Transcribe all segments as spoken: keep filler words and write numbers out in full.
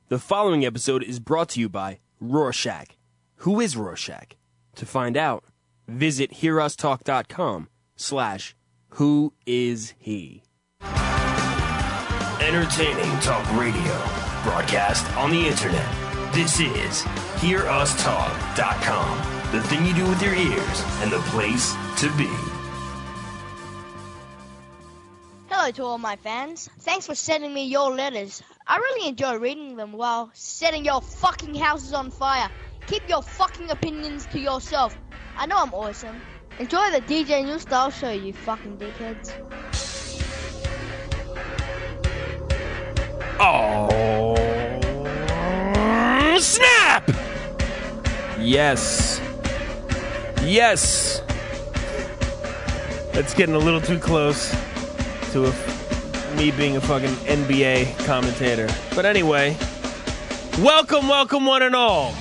The following episode is brought to you by Rorschach. Who is Rorschach? To find out, visit hearustalk.com slash who is he. Entertaining talk radio, broadcast on the internet. This is hear us talk dot com, the thing you do with your ears and the place to be. Hello to all my fans. Thanks for sending me your letters. I really enjoy reading them while setting your fucking houses on fire. Keep your fucking opinions to yourself. I know I'm awesome. Enjoy the D J New Style show, you fucking dickheads. Oh, snap! Yes. Yes. That's getting a little too close to a, me being a fucking N B A commentator. But anyway, welcome, welcome one and all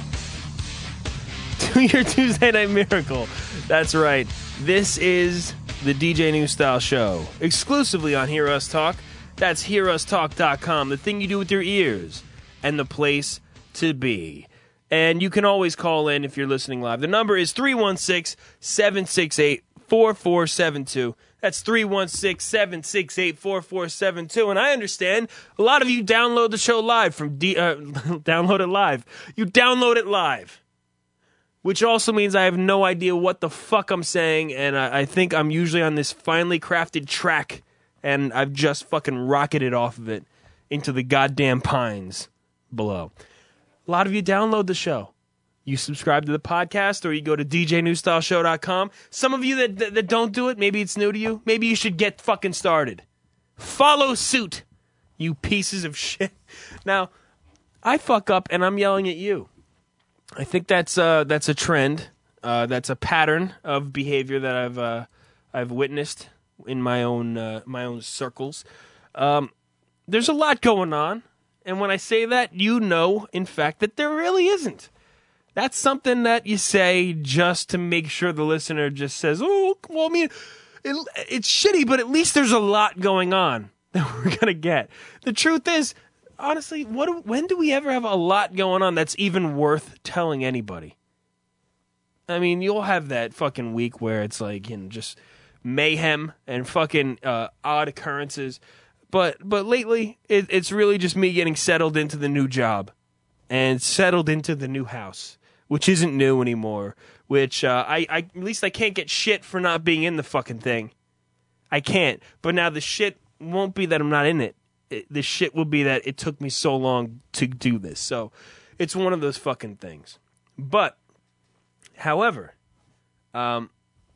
to your Tuesday Night Miracle. That's right. This is the D J New Style Show, exclusively on Hear Us Talk. That's hear us talk dot com, the thing you do with your ears and the place to be. And you can always call in if you're listening live. The number is three one six, seven six eight, four four seven two. That's three one six, seven six eight, four four seven two. And I understand a lot of you download the show live from D- uh, download it live. You download it live. Which also means I have no idea what the fuck I'm saying, and I, I think I'm usually on this finely crafted track, and I've just fucking rocketed off of it into the goddamn pines below. A lot of you download the show. You subscribe to the podcast, or you go to d j new style show dot com. Some of you that, that, that don't do it, maybe it's new to you. Maybe you should get fucking started. Follow suit, you pieces of shit. Now, I fuck up, and I'm yelling at you. I think that's uh that's a trend. Uh, that's a pattern of behavior that I've uh, I've witnessed in my own uh, my own circles. Um, there's a lot going on, and when I say that, you know, in fact, that there really isn't. That's something that you say just to make sure the listener just says, "Oh, well, I mean, it, it's shitty, but at least there's a lot going on that we're gonna get." The truth is, honestly, what? Do, when do we ever have a lot going on that's even worth telling anybody? I mean, you'll have that fucking week where it's like, you know, just mayhem and fucking uh, odd occurrences. But but lately, it, it's really just me getting settled into the new job and settled into the new house, which isn't new anymore. Which uh, I, I at least I can't get shit for not being in the fucking thing. I can't. But now the shit won't be that I'm not in it. It, the shit will be that it took me so long to do this. So it's one of those fucking things. But, however, um,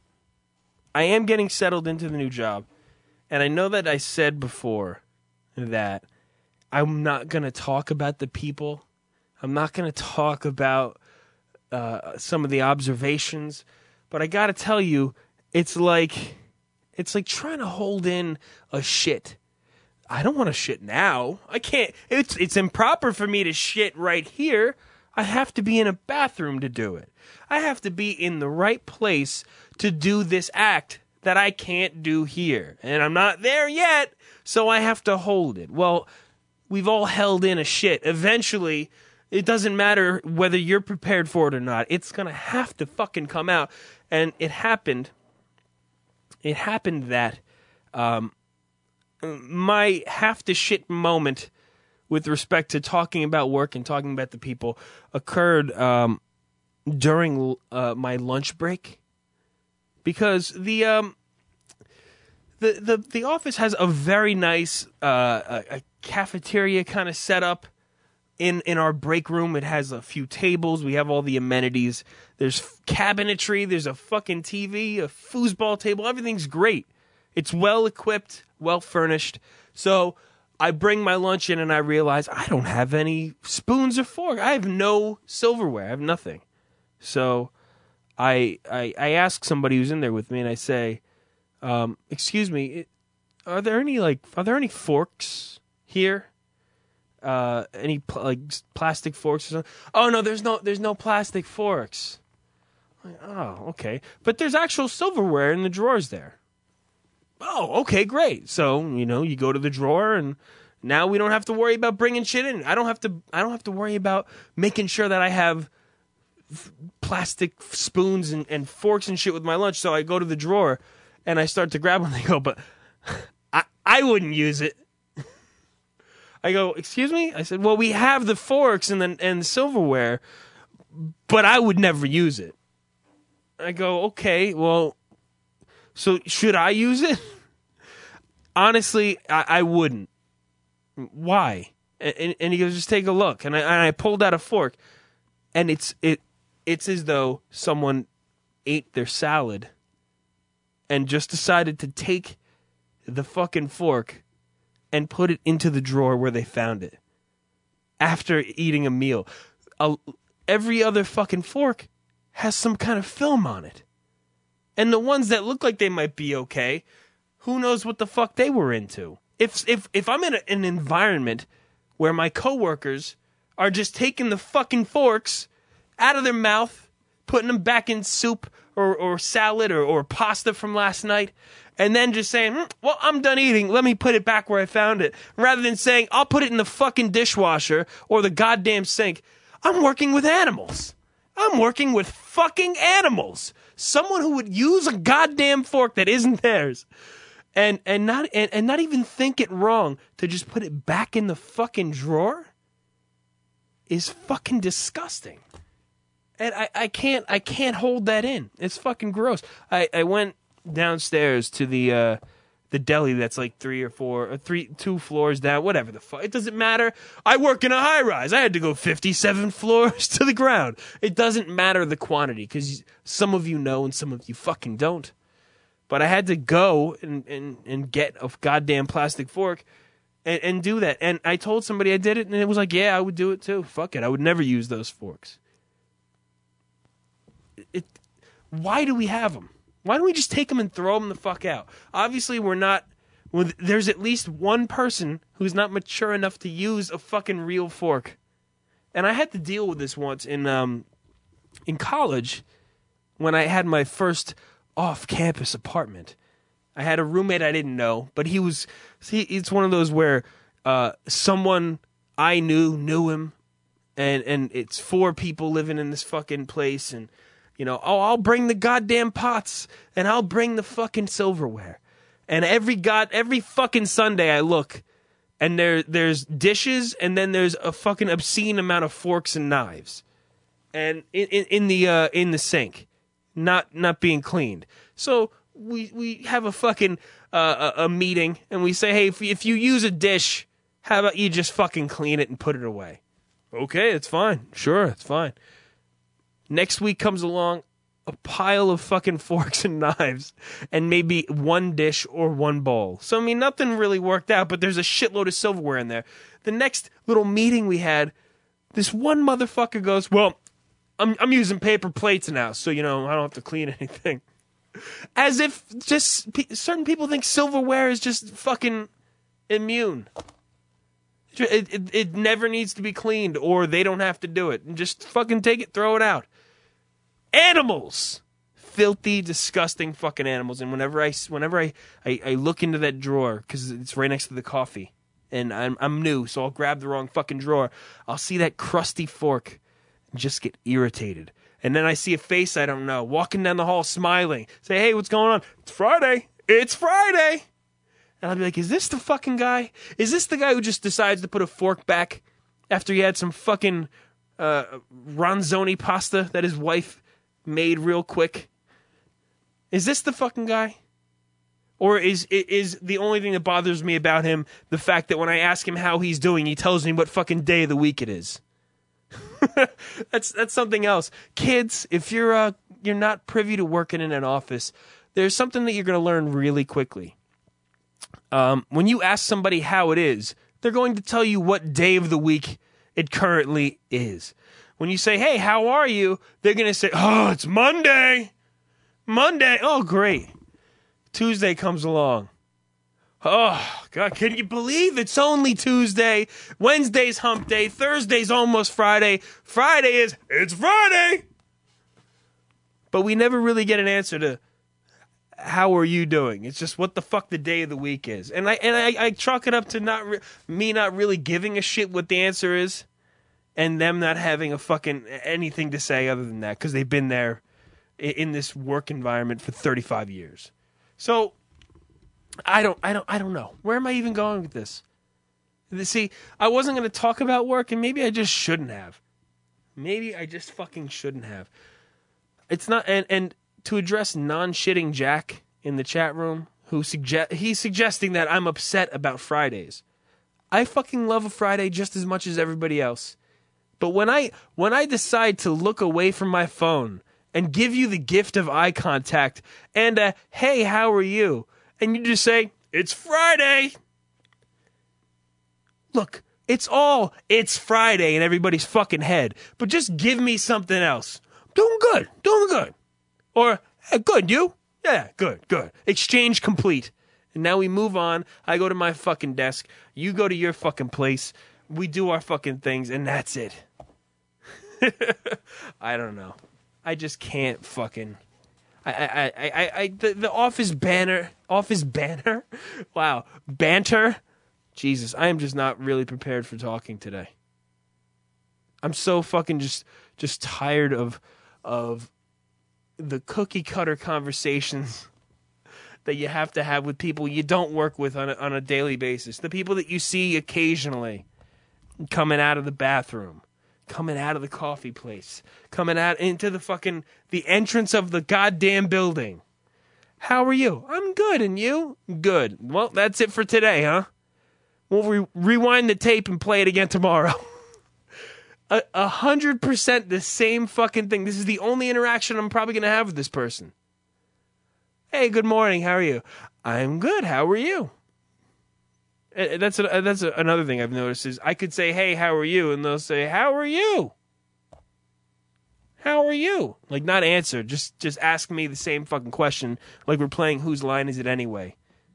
I am getting settled into the new job. And I know that I said before that I'm not going to talk about the people. I'm not going to talk about uh, some of the observations. But I got to tell you, it's like it's like trying to hold in a shit. I don't want to shit now. I can't. It's it's improper for me to shit right here. I have to be in a bathroom to do it. I have to be in the right place to do this act that I can't do here. And I'm not there yet, so I have to hold it. Well, we've all held in a shit. Eventually, it doesn't matter whether you're prepared for it or not. It's going to have to fucking come out. And it happened. It happened that um, my have to shit moment with respect to talking about work and talking about the people occurred um, during uh, my lunch break. Because the um the the the office has a very nice uh a, a cafeteria kind of setup in in our break room. It has a few tables. We have all the amenities. There's cabinetry. There's a fucking T V, a foosball table. Everything's great. It's well equipped, well furnished. So I bring my lunch in and I realize I don't have any spoons or forks. I have no silverware. I have nothing. So I, I I ask somebody who's in there with me, and I say, um, "Excuse me, are there any like are there any forks here? Uh, any pl- like plastic forks or something?" "Oh no, there's no there's no plastic forks." I'm like, "Oh, okay, but there's actual silverware in the drawers there." "Oh, okay, great." So you know, you go to the drawer and Now we don't have to worry about bringing shit in. I don't have to. I don't have to worry about making sure that I have f- plastic spoons and, and forks and shit with my lunch. So I go to the drawer and I start to grab one. They go, but I I wouldn't use it. I go, excuse me? I said, well, we have the forks and the, and the silverware, but I would never use it. I go, okay, well, so should I use it? Honestly, I, I wouldn't. Why? And, and he goes, just take a look. And I, and I pulled out a fork, and it's it it's as though someone ate their salad and just decided to take the fucking fork and put it into the drawer where they found it after eating a meal. A, every other fucking fork has some kind of film on it. And the ones that look like they might be okay, who knows what the fuck they were into. If if if I'm in a, an environment where my coworkers are just taking the fucking forks out of their mouth, putting them back in soup or, or salad or, or pasta from last night, and then just saying, hm, well, I'm done eating, let me put it back where I found it, rather than saying, I'll put it in the fucking dishwasher or the goddamn sink. I'm working with animals. I'm working with fucking animals. Someone who would use a goddamn fork that isn't theirs and and not and, and not even think it wrong to just put it back in the fucking drawer is fucking disgusting. And I, I can't I can't hold that in. It's fucking gross. I, I went downstairs to the uh, the deli that's like three or four or three two floors down, whatever the fuck. It doesn't matter. I work in a high rise. I had to go fifty-seven floors to the ground. It doesn't matter the quantity because some of you know and some of you fucking don't. But I had to go and, and, and get a goddamn plastic fork and, and do that. And I told somebody I did it, and it was like, yeah, I would do it too. Fuck it. I would never use those forks. It. Why do we have them? Why don't we just take them and throw them the fuck out? Obviously, we're not... Well, there's at least one person who's not mature enough to use a fucking real fork. And I had to deal with this once in um, in college when I had my first off-campus apartment. I had a roommate I didn't know, but he was... See, it's one of those where uh, someone I knew knew him, and, and it's four people living in this fucking place, and... You know, oh, I'll bring the goddamn pots, and I'll bring the fucking silverware. And every god, every fucking Sunday I look, and there there's dishes, and then there's a fucking obscene amount of forks and knives, and in in, in the uh, in the sink, not not being cleaned. So we we have a fucking uh, a, a meeting, and we say, hey, if if you use a dish, how about you just fucking clean it and put it away? Okay, it's fine. Sure, it's fine. Next week comes along, a pile of fucking forks and knives, and maybe one dish or one bowl. So, I mean, nothing really worked out, but there's a shitload of silverware in there. The next little meeting we had, this one motherfucker goes, well, I'm I'm using paper plates now, so, you know, I don't have to clean anything. As if just pe- certain people think silverware is just fucking immune. It, it, it never needs to be cleaned, or they don't have to do it. And just fucking take it, throw it out. Animals! Filthy, disgusting fucking animals. And whenever I, whenever I, I, I look into that drawer, because it's right next to the coffee, and I'm, I'm new, so I'll grab the wrong fucking drawer, I'll see that crusty fork and just get irritated. And then I see a face I don't know, walking down the hall smiling. Say, hey, what's going on? It's Friday. It's Friday! And I'll be like, is this the fucking guy? Is this the guy who just decides to put a fork back after he had some fucking uh, ronzoni pasta that his wife made real quick? Is this the fucking guy? Or is is the only thing that bothers me about him the fact that when I ask him how he's doing, he tells me what fucking day of the week it is? that's that's something else. Kids, if you're uh, you're not privy to working in an office, there's something that you're going to learn really quickly. Um, when you ask somebody how it is, they're going to tell you what day of the week it currently is. When you say, hey, how are you? They're going to say, oh, it's Monday. Monday. Oh, great. Tuesday comes along. Oh, God, can you believe it's only Tuesday? Wednesday's hump day. Thursday's almost Friday. Friday is, it's Friday. But we never really get an answer to, how are you doing? It's just what the fuck the day of the week is. And I and I, I chalk it up to not re- me not really giving a shit what the answer is, and them not having a fucking anything to say other than that because they've been there in, in this work environment for thirty-five years. So I don't I don't I don't know. Where am I even going with this? See, I wasn't going to talk about work, and maybe I just shouldn't have. Maybe I just fucking shouldn't have. It's not, and, and to address non-shitting Jack in the chat room, who suggest he's suggesting that I'm upset about Fridays. I fucking love a Friday just as much as everybody else. But when I when I decide to look away from my phone and give you the gift of eye contact and a, hey, how are you? And you just say, it's Friday. Look, it's all, it's Friday in everybody's fucking head. But just give me something else. Doing good, doing good. Or, hey, good, you? Yeah, good, good. Exchange complete. And now we move on. I go to my fucking desk. You go to your fucking place. We do our fucking things, and that's it. I don't know. I just can't fucking... I, I, I, I, I the, the office banner, office banner? Wow. Banter? Jesus, I am just not really prepared for talking today. I'm so fucking just just tired of of the cookie cutter conversations that you have to have with people you don't work with on a, on a daily basis. The people that you see occasionally coming out of the bathroom, coming out of the coffee place, coming out into the fucking the entrance of the goddamn building. How are you? I'm good, and you? Good. Well, that's it for today, huh? We'll re- rewind the tape and play it again tomorrow. A, a hundred percent the same fucking thing. This is the only interaction I'm probably going to have with this person. Hey, good morning. How are you? I'm good. How are you? Uh, That's a, that's a, another thing I've noticed is I could say, hey, how are you? And they'll say, how are you? How are you? Like, not answer. Just, just ask me the same fucking question like we're playing Whose Line Is It Anyway?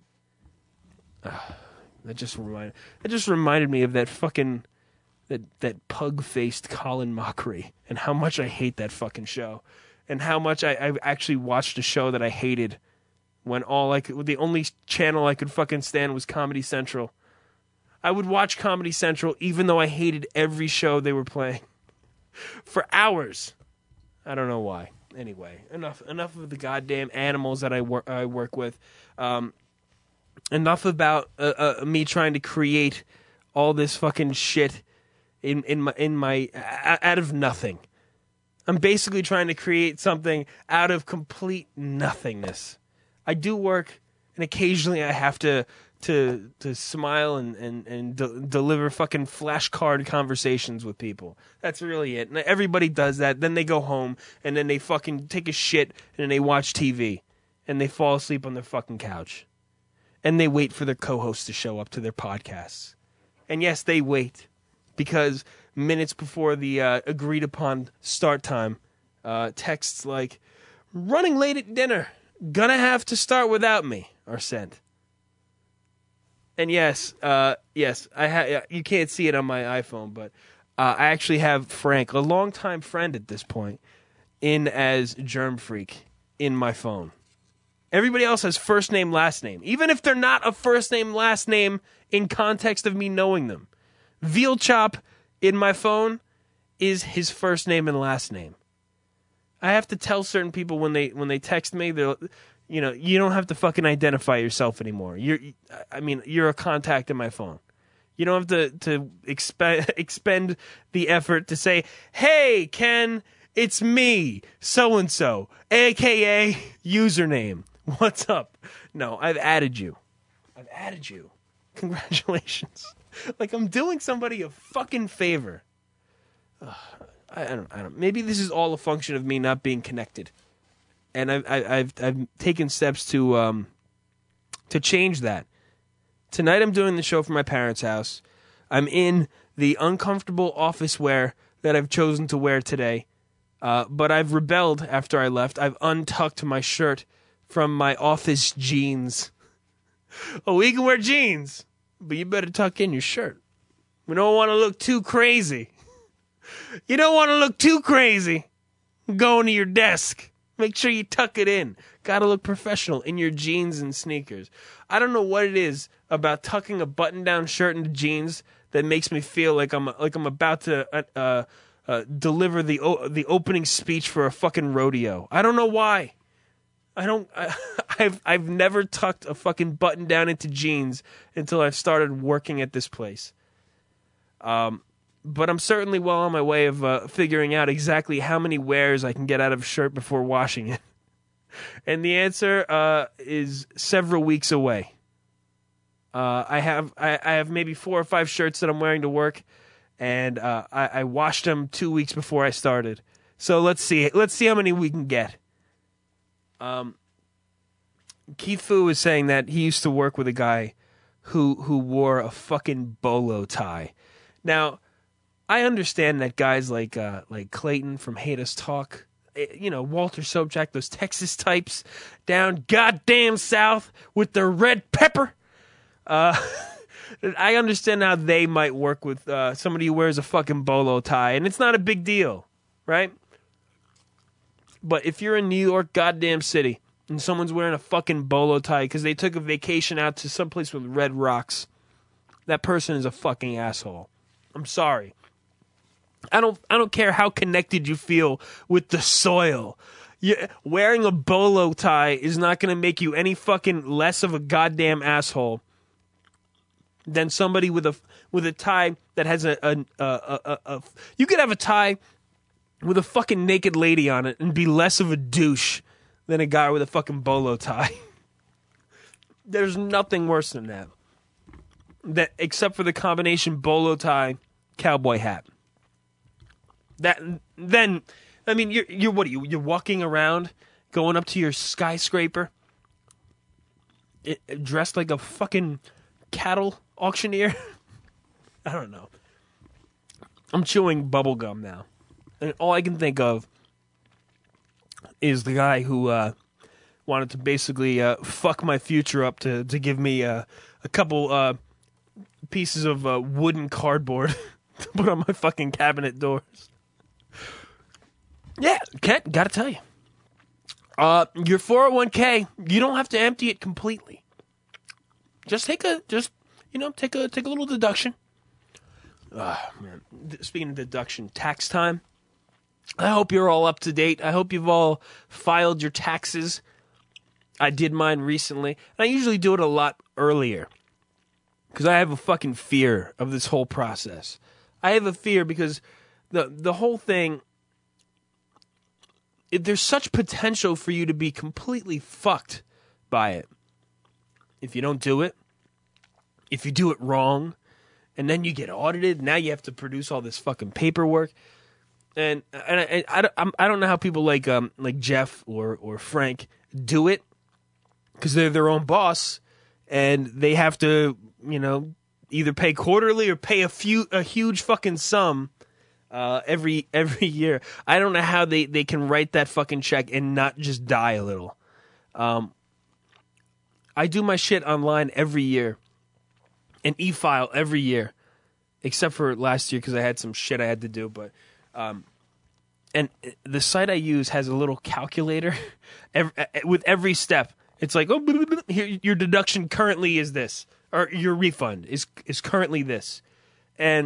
Uh, that just reminded, that just reminded me of that fucking... That, that pug-faced Colin Mockery, and how much I hate that fucking show, and how much I, I actually watched a show that I hated when all I could, the only channel I could fucking stand was Comedy Central. I would watch Comedy Central even though I hated every show they were playing for hours. I don't know why. Anyway, enough enough of the goddamn animals that I work I work with. Um, enough about uh, uh, me trying to create all this fucking shit. In in my in my out of nothing, I'm basically trying to create something out of complete nothingness. I do work, and occasionally I have to to to smile and and and de- deliver fucking flashcard conversations with people. That's really it. And everybody does that. Then they go home and then they fucking take a shit and then they watch T V and they fall asleep on their fucking couch, and they wait for their co-hosts to show up to their podcasts. And yes, they wait. Because minutes before the uh, agreed-upon start time, uh, texts like, running late at dinner, gonna have to start without me, are sent. And yes, uh, yes, I ha- you can't see it on my iPhone, but uh, I actually have Frank, a longtime friend at this point, in as Germ Freak in my phone. Everybody else has first name, last name, even if they're not a first name, last name in context of me knowing them. Veal Chop in my phone is his first name and last name. I have to tell certain people when they when they text me, they're, you know, you don't have to fucking identify yourself anymore. You're, I mean, you're a contact in my phone. You don't have to to expe- expend the effort to say, "Hey, Ken, it's me, so and so, aka username. What's up?" No, I've added you. I've added you. Congratulations. Like I'm doing somebody a fucking favor. Ugh, I, I don't. I don't. Maybe this is all a function of me not being connected, and I've I, I've I've taken steps to um to change that. Tonight I'm doing the show from my parents' house. I'm in the uncomfortable office wear that I've chosen to wear today, uh, but I've rebelled after I left. I've untucked my shirt from my office jeans. Oh, we can wear jeans. But you better tuck in your shirt. We don't want to look too crazy. You don't want to look too crazy. Going to your desk. Make sure you tuck it in. Gotta look professional in your jeans and sneakers. I don't know what it is about tucking a button-down shirt into jeans that makes me feel like I'm like I'm about to uh, uh, uh, deliver the o- the opening speech for a fucking rodeo. I don't know why. I don't. I, I've I've never tucked a fucking button down into jeans until I've started working at this place. Um. But I'm certainly well on my way of uh, figuring out exactly how many wears I can get out of a shirt before washing it. And the answer uh, is several weeks away. Uh, I have I, I have maybe four or five shirts that I'm wearing to work, and uh, I, I washed them two weeks before I started. So let's see let's see how many we can get. Um, Keith Fu was saying that he used to work with a guy who who wore a fucking bolo tie. Now, I understand that guys like uh, like Clayton from Hate Us Talk, you know, Walter Sobchak, those Texas types down goddamn south with their red pepper. Uh, I understand how they might work with uh, somebody who wears a fucking bolo tie, and it's not a big deal, right? But if you're in New York goddamn city and someone's wearing a fucking bolo tie because they took a vacation out to someplace with red rocks, that person is a fucking asshole. I'm sorry. I don't I don't care how connected you feel with the soil. You, wearing a bolo tie is not going to make you any fucking less of a goddamn asshole than somebody with a with a tie that has a a, a, a, a, a you could have a tie with a fucking naked lady on it and be less of a douche than a guy with a fucking bolo tie. There's nothing worse than that. That except for the combination bolo tie cowboy hat. That then, I mean, you're you're what are you? You're walking around, going up to your skyscraper, it, dressed like a fucking cattle auctioneer. I don't know. I'm chewing bubble gum now, and all I can think of is the guy who uh, wanted to basically uh, fuck my future up to to give me uh, a couple uh, pieces of uh, wooden cardboard to put on my fucking cabinet doors. Yeah, Kent, gotta tell you. Uh, your four oh one k, you don't have to empty it completely. Just take a, just, you know, take a, take a little deduction. Ah, uh, man. Speaking of deduction, tax time. I hope you're all up to date. I hope you've all filed your taxes. I did mine recently. And I usually do it a lot earlier. Because I have a fucking fear of this whole process. I have a fear because the the whole thing, it, there's such potential for you to be completely fucked by it. If you don't do it, if you do it wrong, and then you get audited, now you have to produce all this fucking paperwork. And and I I, I, I don't know how people like um like Jeff or or Frank do it, because they're their own boss and they have to, you know, either pay quarterly or pay a few a huge fucking sum uh, every every year. I don't know how they, they can write that fucking check and not just die a little. Um, I do my shit online every year, and e-file every year, except for last year because I had some shit I had to do. But um, and the site I use has a little calculator every, with every step. It's like, oh, here, your deduction currently is this. Or your refund is is currently this. And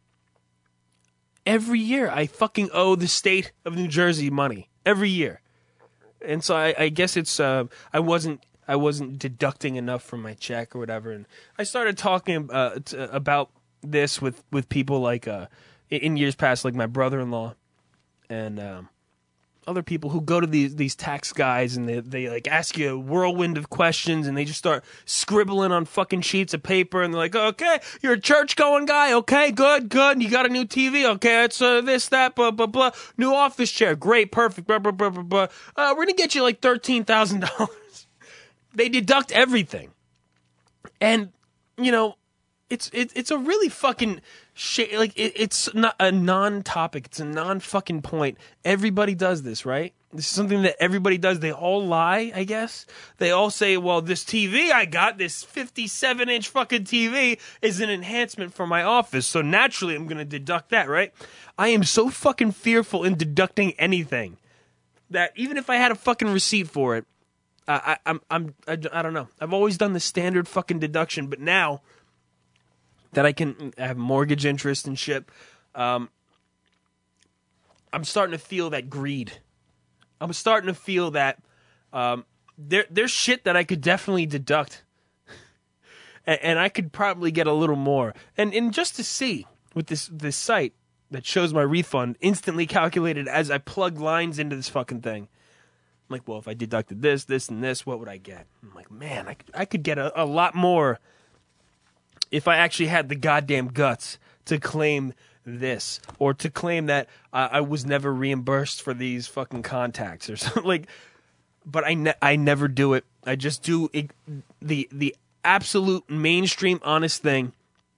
every year I fucking owe the state of New Jersey money. Every year. And so I, I guess it's uh, I wasn't I wasn't deducting enough from my check or whatever. And I started talking uh, t- about this with, with people like uh, in years past, like my brother-in-law and um, other people who go to these these tax guys and they they like ask you a whirlwind of questions and they just start scribbling on fucking sheets of paper and they're like, okay, you're a church going guy, okay, good, good, you got a new T V, okay, it's uh, this, that, blah, blah, blah, new office chair, great, perfect, blah, blah, blah, blah, blah. Uh, we're gonna get you like thirteen thousand dollars. They deduct everything. And, you know, it's it, it's a really fucking shit. Like it, it's not a non-topic. It's a non-fucking point. Everybody does this, right? This is something that everybody does. They all lie, I guess. They all say, "Well, this T V I got, this fifty-seven inch fucking T V, is an enhancement for my office, so naturally I'm going to deduct that, right?" I am so fucking fearful in deducting anything. that even if I had a fucking receipt for it, uh, I, I'm, I'm, I, I don't know. I've always done the standard fucking deduction, but now that I can have mortgage interest and shit, um, I'm starting to feel that greed. I'm starting to feel that um, there, there's shit that I could definitely deduct, and, and I could probably get a little more. And and just to see with this this site that shows my refund instantly calculated as I plug lines into this fucking thing. I'm like, well, if I deducted this, this, and this, what would I get? I'm like, man, I could, I could get a, a lot more if I actually had the goddamn guts to claim this, or to claim that uh, I was never reimbursed for these fucking contacts or something. Like, but I, ne- I never do it. I just do it, the the absolute mainstream honest thing.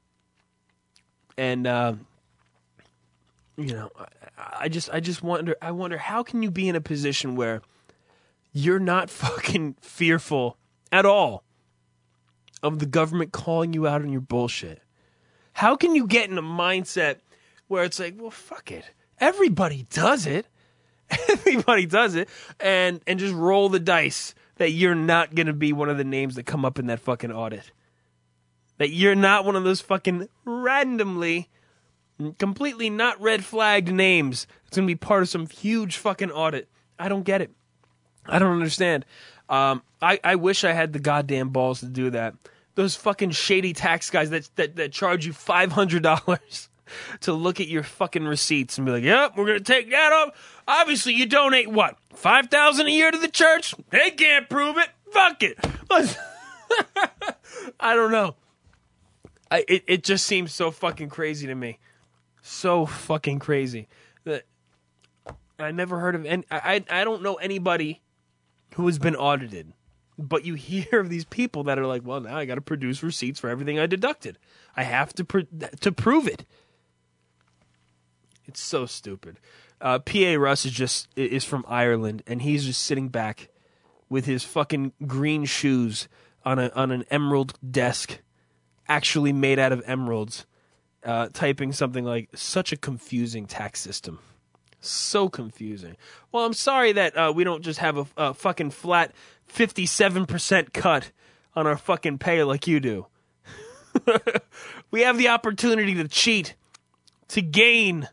And uh, you know, I, I just I just wonder I wonder how can you be in a position where you're not fucking fearful at all of the government calling you out on your bullshit? How can you get in a mindset where it's like, well, fuck it. Everybody does it. Everybody does it. And and just roll the dice that you're not going to be one of the names that come up in that fucking audit. That you're not one of those fucking randomly, completely not red flagged names that's going to be part of some huge fucking audit. I don't get it. I don't understand. Um, I, I wish I had the goddamn balls to do that. Those fucking shady tax guys that that, that charge you five hundred dollars to look at your fucking receipts and be like, yep, we're going to take that off. Obviously, you donate, what, five thousand dollars a year to the church? They can't prove it. Fuck it. I don't know. I, it, it just seems so fucking crazy to me. So fucking crazy. That I never heard of any, I, I don't know anybody who has been audited. But you hear of these people that are like, well, now I got to produce receipts for everything I deducted. I have to pr- to prove it. It's so stupid. Uh, P A Russ is just is from Ireland, and he's just sitting back with his fucking green shoes on a on an emerald desk, actually made out of emeralds, uh, typing something like, "Such a confusing tax system." So confusing. Well, I'm sorry that uh, we don't just have a, a fucking flat fifty-seven percent cut on our fucking pay like you do. We have the opportunity to cheat, to gain.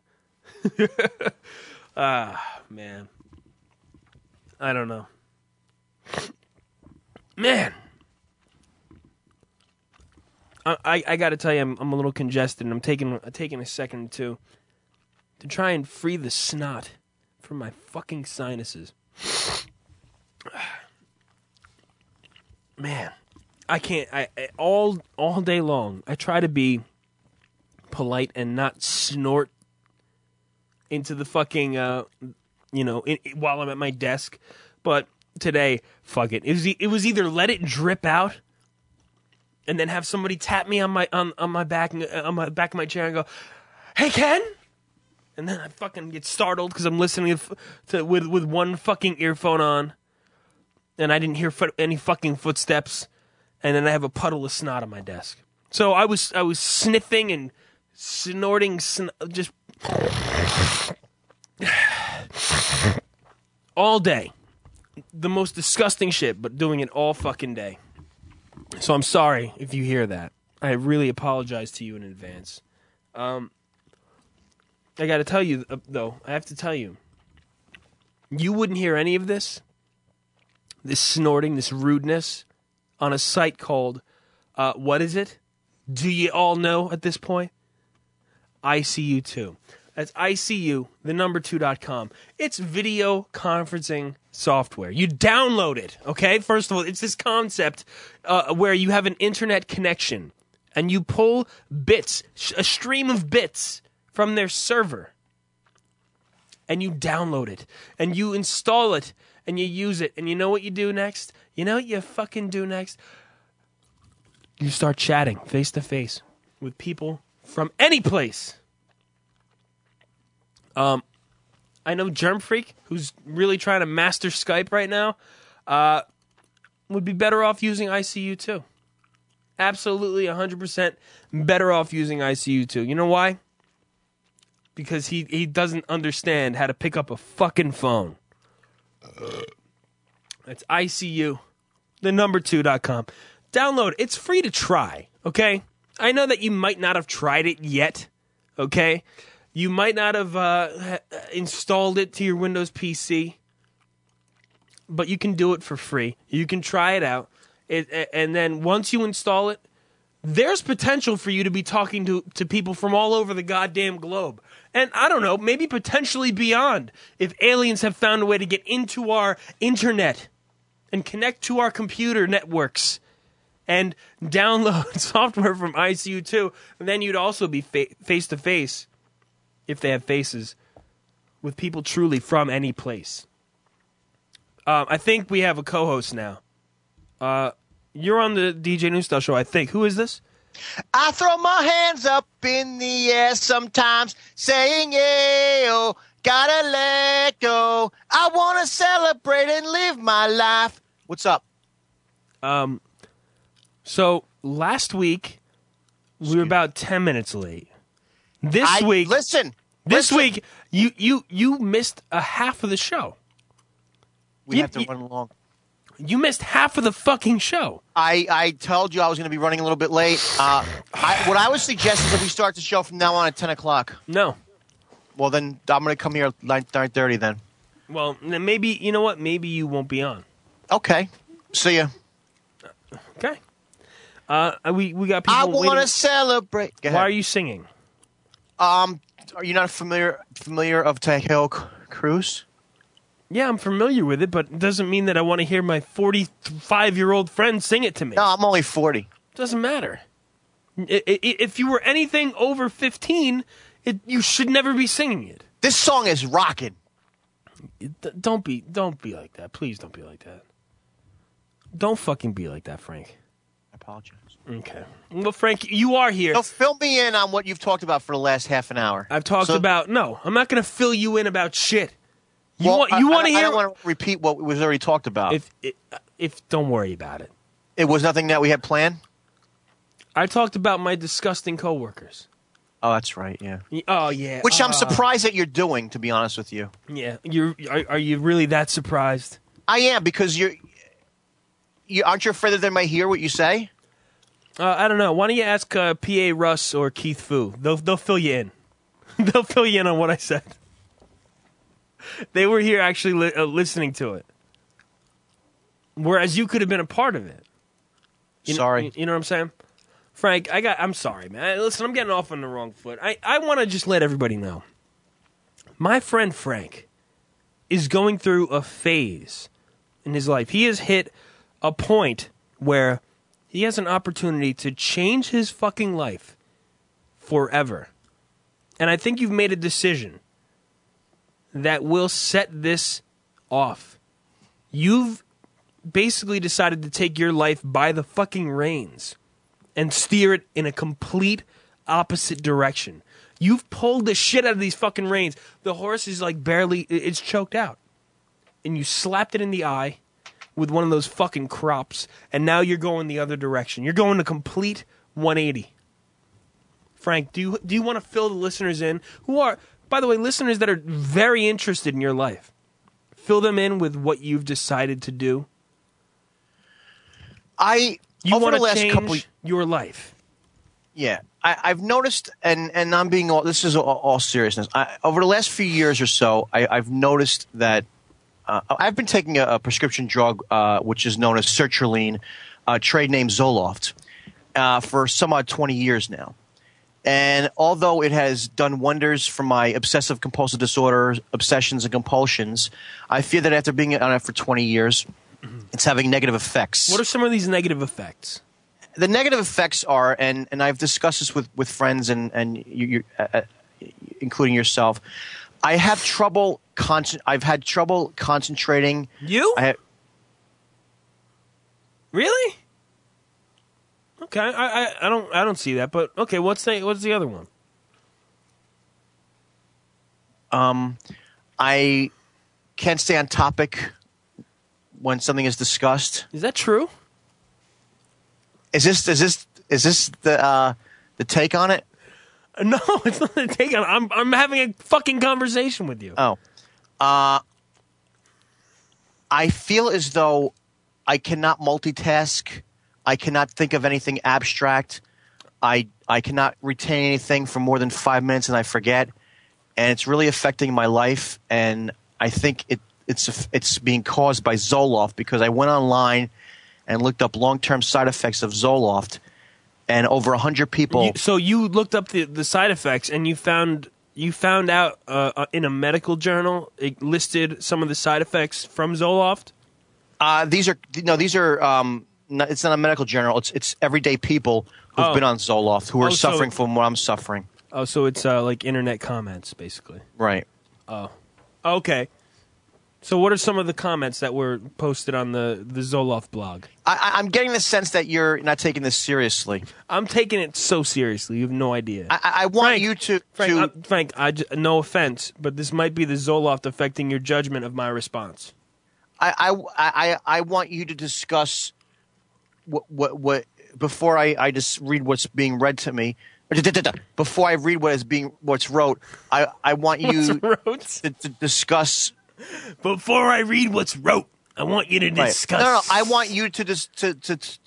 Ah, man. I don't know. Man. I, I, I got to tell you, I'm, I'm a little congested, and I'm taking, I'm taking a second to, to try and free the snot from my fucking sinuses. Man, I can't. I, I all all day long, I try to be polite and not snort into the fucking, uh, you know, in, while I'm at my desk. But today, fuck it. It was, it was either let it drip out, and then have somebody tap me on my on, on my back on my back of my chair and go, "Hey, Ken," and then I fucking get startled because I'm listening to, to with with one fucking earphone on, and I didn't hear foot, any fucking footsteps, and then I have a puddle of snot on my desk. So I was I was sniffing and snorting, sn- just all day. The most disgusting shit, but doing it all fucking day. So I'm sorry if you hear that. I really apologize to you in advance. Um, I got to tell you, uh, though, I have to tell you, you wouldn't hear any of this, this snorting, this rudeness, on a site called, uh, what is it? Do you all know at this point? I C U two. That's I C U, the number two dot com. It's video conferencing software. You download it, okay? First of all, it's this concept uh, where you have an internet connection and you pull bits, a stream of bits from their server, and you download it and you install it and you use it. And you know what you do next? You know what you fucking do next? You start chatting face to face with people from any place. Um, I know Germ Freak, who's really trying to master Skype right now, uh, would be better off using I C U two. Absolutely one hundred percent better off using I C U two. You know why? Because he, he doesn't understand how to pick up a fucking phone. That's I C U, the number two dot com. Download. It's free to try, okay? I know that you might not have tried it yet, okay? You might not have uh, installed it to your Windows P C, but you can do it for free. You can try it out. It, and then once you install it, there's potential for you to be talking to, to people from all over the goddamn globe. And I don't know, maybe potentially beyond, if aliens have found a way to get into our internet and connect to our computer networks and download software from I C U two. And then you'd also be fa- face-to-face, if they have faces, with people truly from any place. Um, I think we have a co-host now. Uh, you're on the D J New Style show, I think. Who is this? I throw my hands up in the air sometimes, saying, yeah, oh, gotta let go. I want to celebrate and live my life. What's up? Um, so last week, we were about ten minutes late. This I, week, listen. This listen. week, you, you, you missed a half of the show. We you, have to you, run along. You missed half of the fucking show. I, I told you I was going to be running a little bit late. Uh, I, what I would suggest is that we start the show from now on at ten o'clock. No. Well, then I'm going to come here at nine thirty then. Well, then maybe, you know what? Maybe you won't be on. Okay. See ya. Okay. Uh, we, we got people I waiting. want to celebrate. Go ahead. Why are you singing? Um, are you not familiar familiar of Tahoe Cruise? Yeah, I'm familiar with it, but it doesn't mean that I want to hear my forty-five-year-old friend sing it to me. No, I'm only forty. Doesn't matter. I, I, if you were anything over fifteen, it, you should never be singing it. This song is rocking. It, don't be, don't be like that. Please don't be like that. Don't fucking be like that, Frank. I apologize. Okay. Well, Frank, you are here. So fill me in on what you've talked about for the last half an hour. I've talked so, about... No, I'm not going to fill you in about shit. You well, want, you I, want to I, hear... I don't want to repeat what was already talked about. If, if, if Don't worry about it. It was nothing that we had planned? I talked about my disgusting coworkers. Oh, that's right, yeah. Oh, yeah. Which uh, I'm surprised that you're doing, to be honest with you. Yeah. You're, are, are you really that surprised? I am, because you're... You, aren't you afraid that they might hear what you say? Uh, I don't know. Why don't you ask uh, P A Russ or Keith Fu? They'll they'll fill you in. They'll fill you in on what I said. They were here actually li- uh, listening to it, whereas you could have been a part of it. You sorry, know, you know what I'm saying, Frank? I got. I'm sorry, man. Listen, I'm getting off on the wrong foot. I I want to just let everybody know. My friend Frank is going through a phase in his life. He has hit a point where he has an opportunity to change his fucking life forever. And I think you've made a decision that will set this off. You've basically decided to take your life by the fucking reins and steer it in a complete opposite direction. You've pulled the shit out of these fucking reins. The horse is like barely, it's choked out. And you slapped it in the eye with one of those fucking crops, and now you're going the other direction. You're going a complete one eighty. Frank, do you do you want to fill the listeners in, who are, by the way, listeners that are very interested in your life? Fill them in with what you've decided to do. I you over want the to last change couple, your life. Yeah, I, I've noticed, and, and I'm being all, this is all, all seriousness. I, over the last few years or so, I, I've noticed that uh, I've been taking a, a prescription drug, uh, which is known as sertraline, uh, trade name Zoloft, uh, for some odd twenty years now. And although it has done wonders for my obsessive compulsive disorder, obsessions, and compulsions, I fear that after being on it for twenty years, it's having negative effects. What are some of these negative effects? The negative effects are, and, and I've discussed this with, with friends and, and you, you, uh, including yourself, I have trouble con- I've had trouble concentrating. You? I ha- Really? Okay, I, I I don't I don't see that, but okay, what's the what's the other one? Um, I can't stay on topic when something is discussed. Is that true? Is this is this is this the uh, the take on it? No, it's not a take on it. I'm I'm having a fucking conversation with you. Oh, uh, I feel as though I cannot multitask. I cannot think of anything abstract. I I cannot retain anything for more than five minutes and I forget. And it's really affecting my life. And I think it it's it's being caused by Zoloft because I went online and looked up long-term side effects of Zoloft, and over a hundred people. You, so you looked up the, the side effects, and you found you found out uh, in a medical journal it listed some of the side effects from Zoloft. Uh, these are no, these are. Um, not, it's not a medical journal. It's it's everyday people who've Oh. been on Zoloft who are Oh, so- suffering from what I'm suffering. Oh, so it's uh, like internet comments, basically. Right. Okay. So what are some of the comments that were posted on the, the Zoloft blog? I, I- I'm getting the sense that you're not taking this seriously. I'm taking it so seriously. You have no idea. I, I I want Frank, you to. Frank, to uh, Frank I j- no offense, but this might be the Zoloft affecting your judgment of my response. I, I, I, I want you to discuss what what, what before I, I just read what's being read to me. Before I read what is being what's wrote, I, I want you Wrote? to, to discuss. Before I read what's wrote, I want you to Right. discuss. No, no, I want you to just to to, to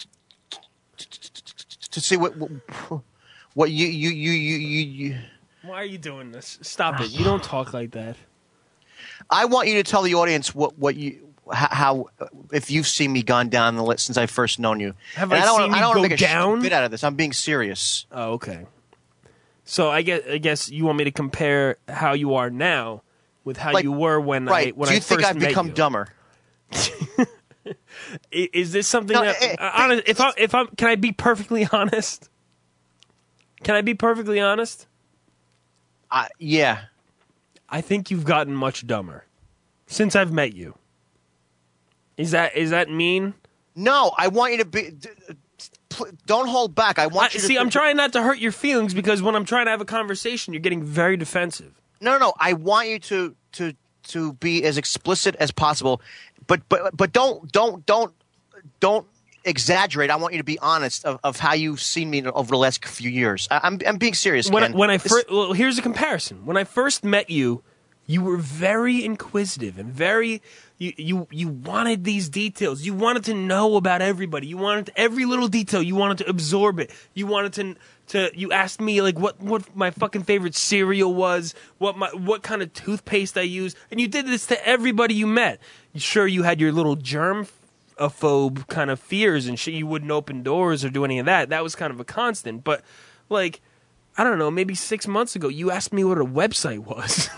to see what what you you you you you. you Why are you doing this? Stop it. You don't talk like that. I want you to tell the audience what what you. How, if you've seen me gone down the list since I first known you? Have And I don't seen wanna, I you don't go wanna make a down? bit out of this. I'm being serious. Oh, okay. So I guess I guess you want me to compare how you are now with how Like, you were when right? I when Do you I think first I've met become you. dumber? I- Is this something No, that it- uh, honest, if I if I can I be perfectly honest? Can I be perfectly honest? Uh, yeah. I think you've gotten much dumber since I've met you. Is that is that mean? No, I want you to be. d- pl- Don't hold back. I I, want you to see, I'm trying not to hurt your feelings because when I'm trying to have a conversation, you're getting very defensive. No, no, no. I want you to to to be as explicit as possible, but but but don't don't don't don't exaggerate. I want you to be honest of, of how you've seen me over the last few years. I, I'm I'm being serious. When I, Ken. when I This- first, well, here's a comparison. When I first met you, you were very inquisitive and very you you you wanted these details. You wanted to know about everybody. You wanted every little detail. You wanted to absorb it. You wanted to to you asked me like what what my fucking favorite cereal was, what my what kind of toothpaste I use, and you did this to everybody you met. Sure, you had your little germ phobe kind of fears and shit. You wouldn't open doors or do any of that. That was kind of a constant. But like, I don't know, maybe six months ago, you asked me what a website was.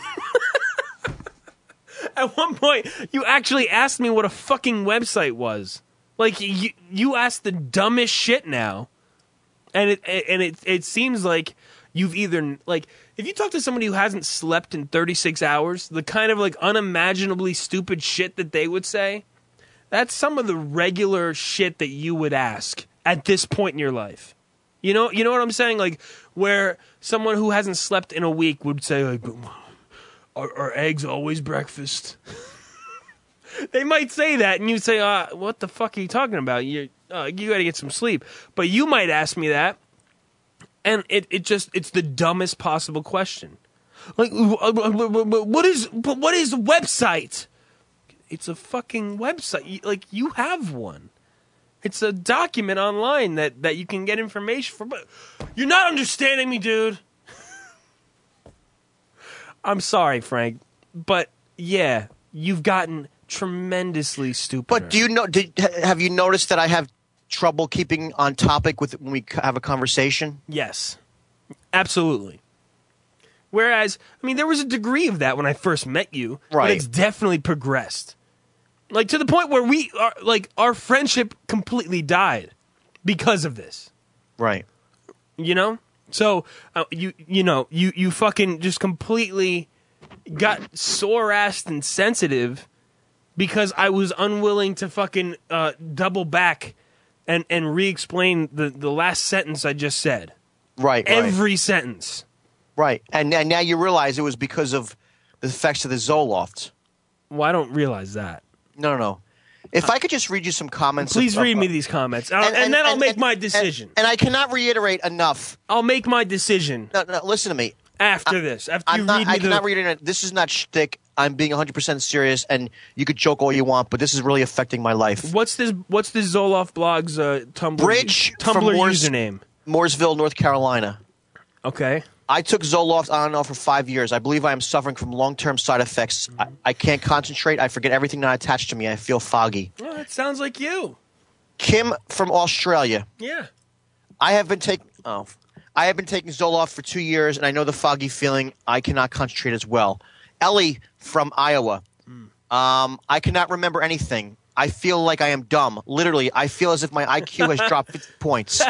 At one point, you actually asked me what a fucking website was. Like, you you asked the dumbest shit now, and it and it it seems like you've either like if you talk to somebody who hasn't slept in thirty-six hours, the kind of like unimaginably stupid shit that they would say, that's some of the regular shit that you would ask at this point in your life. You know, you know what I'm saying? Like, where someone who hasn't slept in a week would say, like, are, are eggs always breakfast? They might say that, and you say, uh, what the fuck are you talking about? You uh, you got to get some sleep. But you might ask me that, and it, it just, it's the dumbest possible question. Like, what is, what is a website? It's a fucking website. Like, you have one. It's a document online that, that you can get information from. But you're not understanding me, dude. I'm sorry, Frank. But, yeah, you've gotten tremendously stupid. But do you know? Did, have you noticed that I have trouble keeping on topic with when we have a conversation? Yes. Absolutely. Whereas, I mean, there was a degree of that when I first met you. But Right. it's definitely progressed. Like, to the point where we are, like, our friendship completely died because of this. Right. You know? So, uh, you you know, you, you fucking just completely got sore-assed and sensitive because I was unwilling to fucking uh, double back and, and re-explain the, the last sentence I just said. Right. Right. Every sentence. Right. And, and now you realize it was because of the effects of the Zoloft. Well, I don't realize that. No, no, no. If I could just read you some comments. Please of- read of- me these comments, and, and, then I'll make my decision. And, and I cannot reiterate enough. I'll make my decision No, no, listen to me. after this. After I'm you not, read me I the... cannot reiterate. This is not shtick. I'm being one hundred percent serious, and you could joke all you want, but this is really affecting my life. What's this? What's this Zoloft blog's uh, Tumblr Bridge Tumblr from Moores, username? Mooresville, North Carolina. Okay. I took Zoloft on and off for five years. I believe I am suffering from long-term side effects. Mm-hmm. I, I can't concentrate. I forget everything not attached to me. I feel foggy. Oh, that sounds like you. Kim from Australia. Yeah. I have been taking oh, I have been taking Zoloft for two years, and I know the foggy feeling. I cannot concentrate as well. Ellie from Iowa. Mm. Um, I cannot remember anything. I feel like I am dumb. Literally, I feel as if my I Q has dropped fifty points.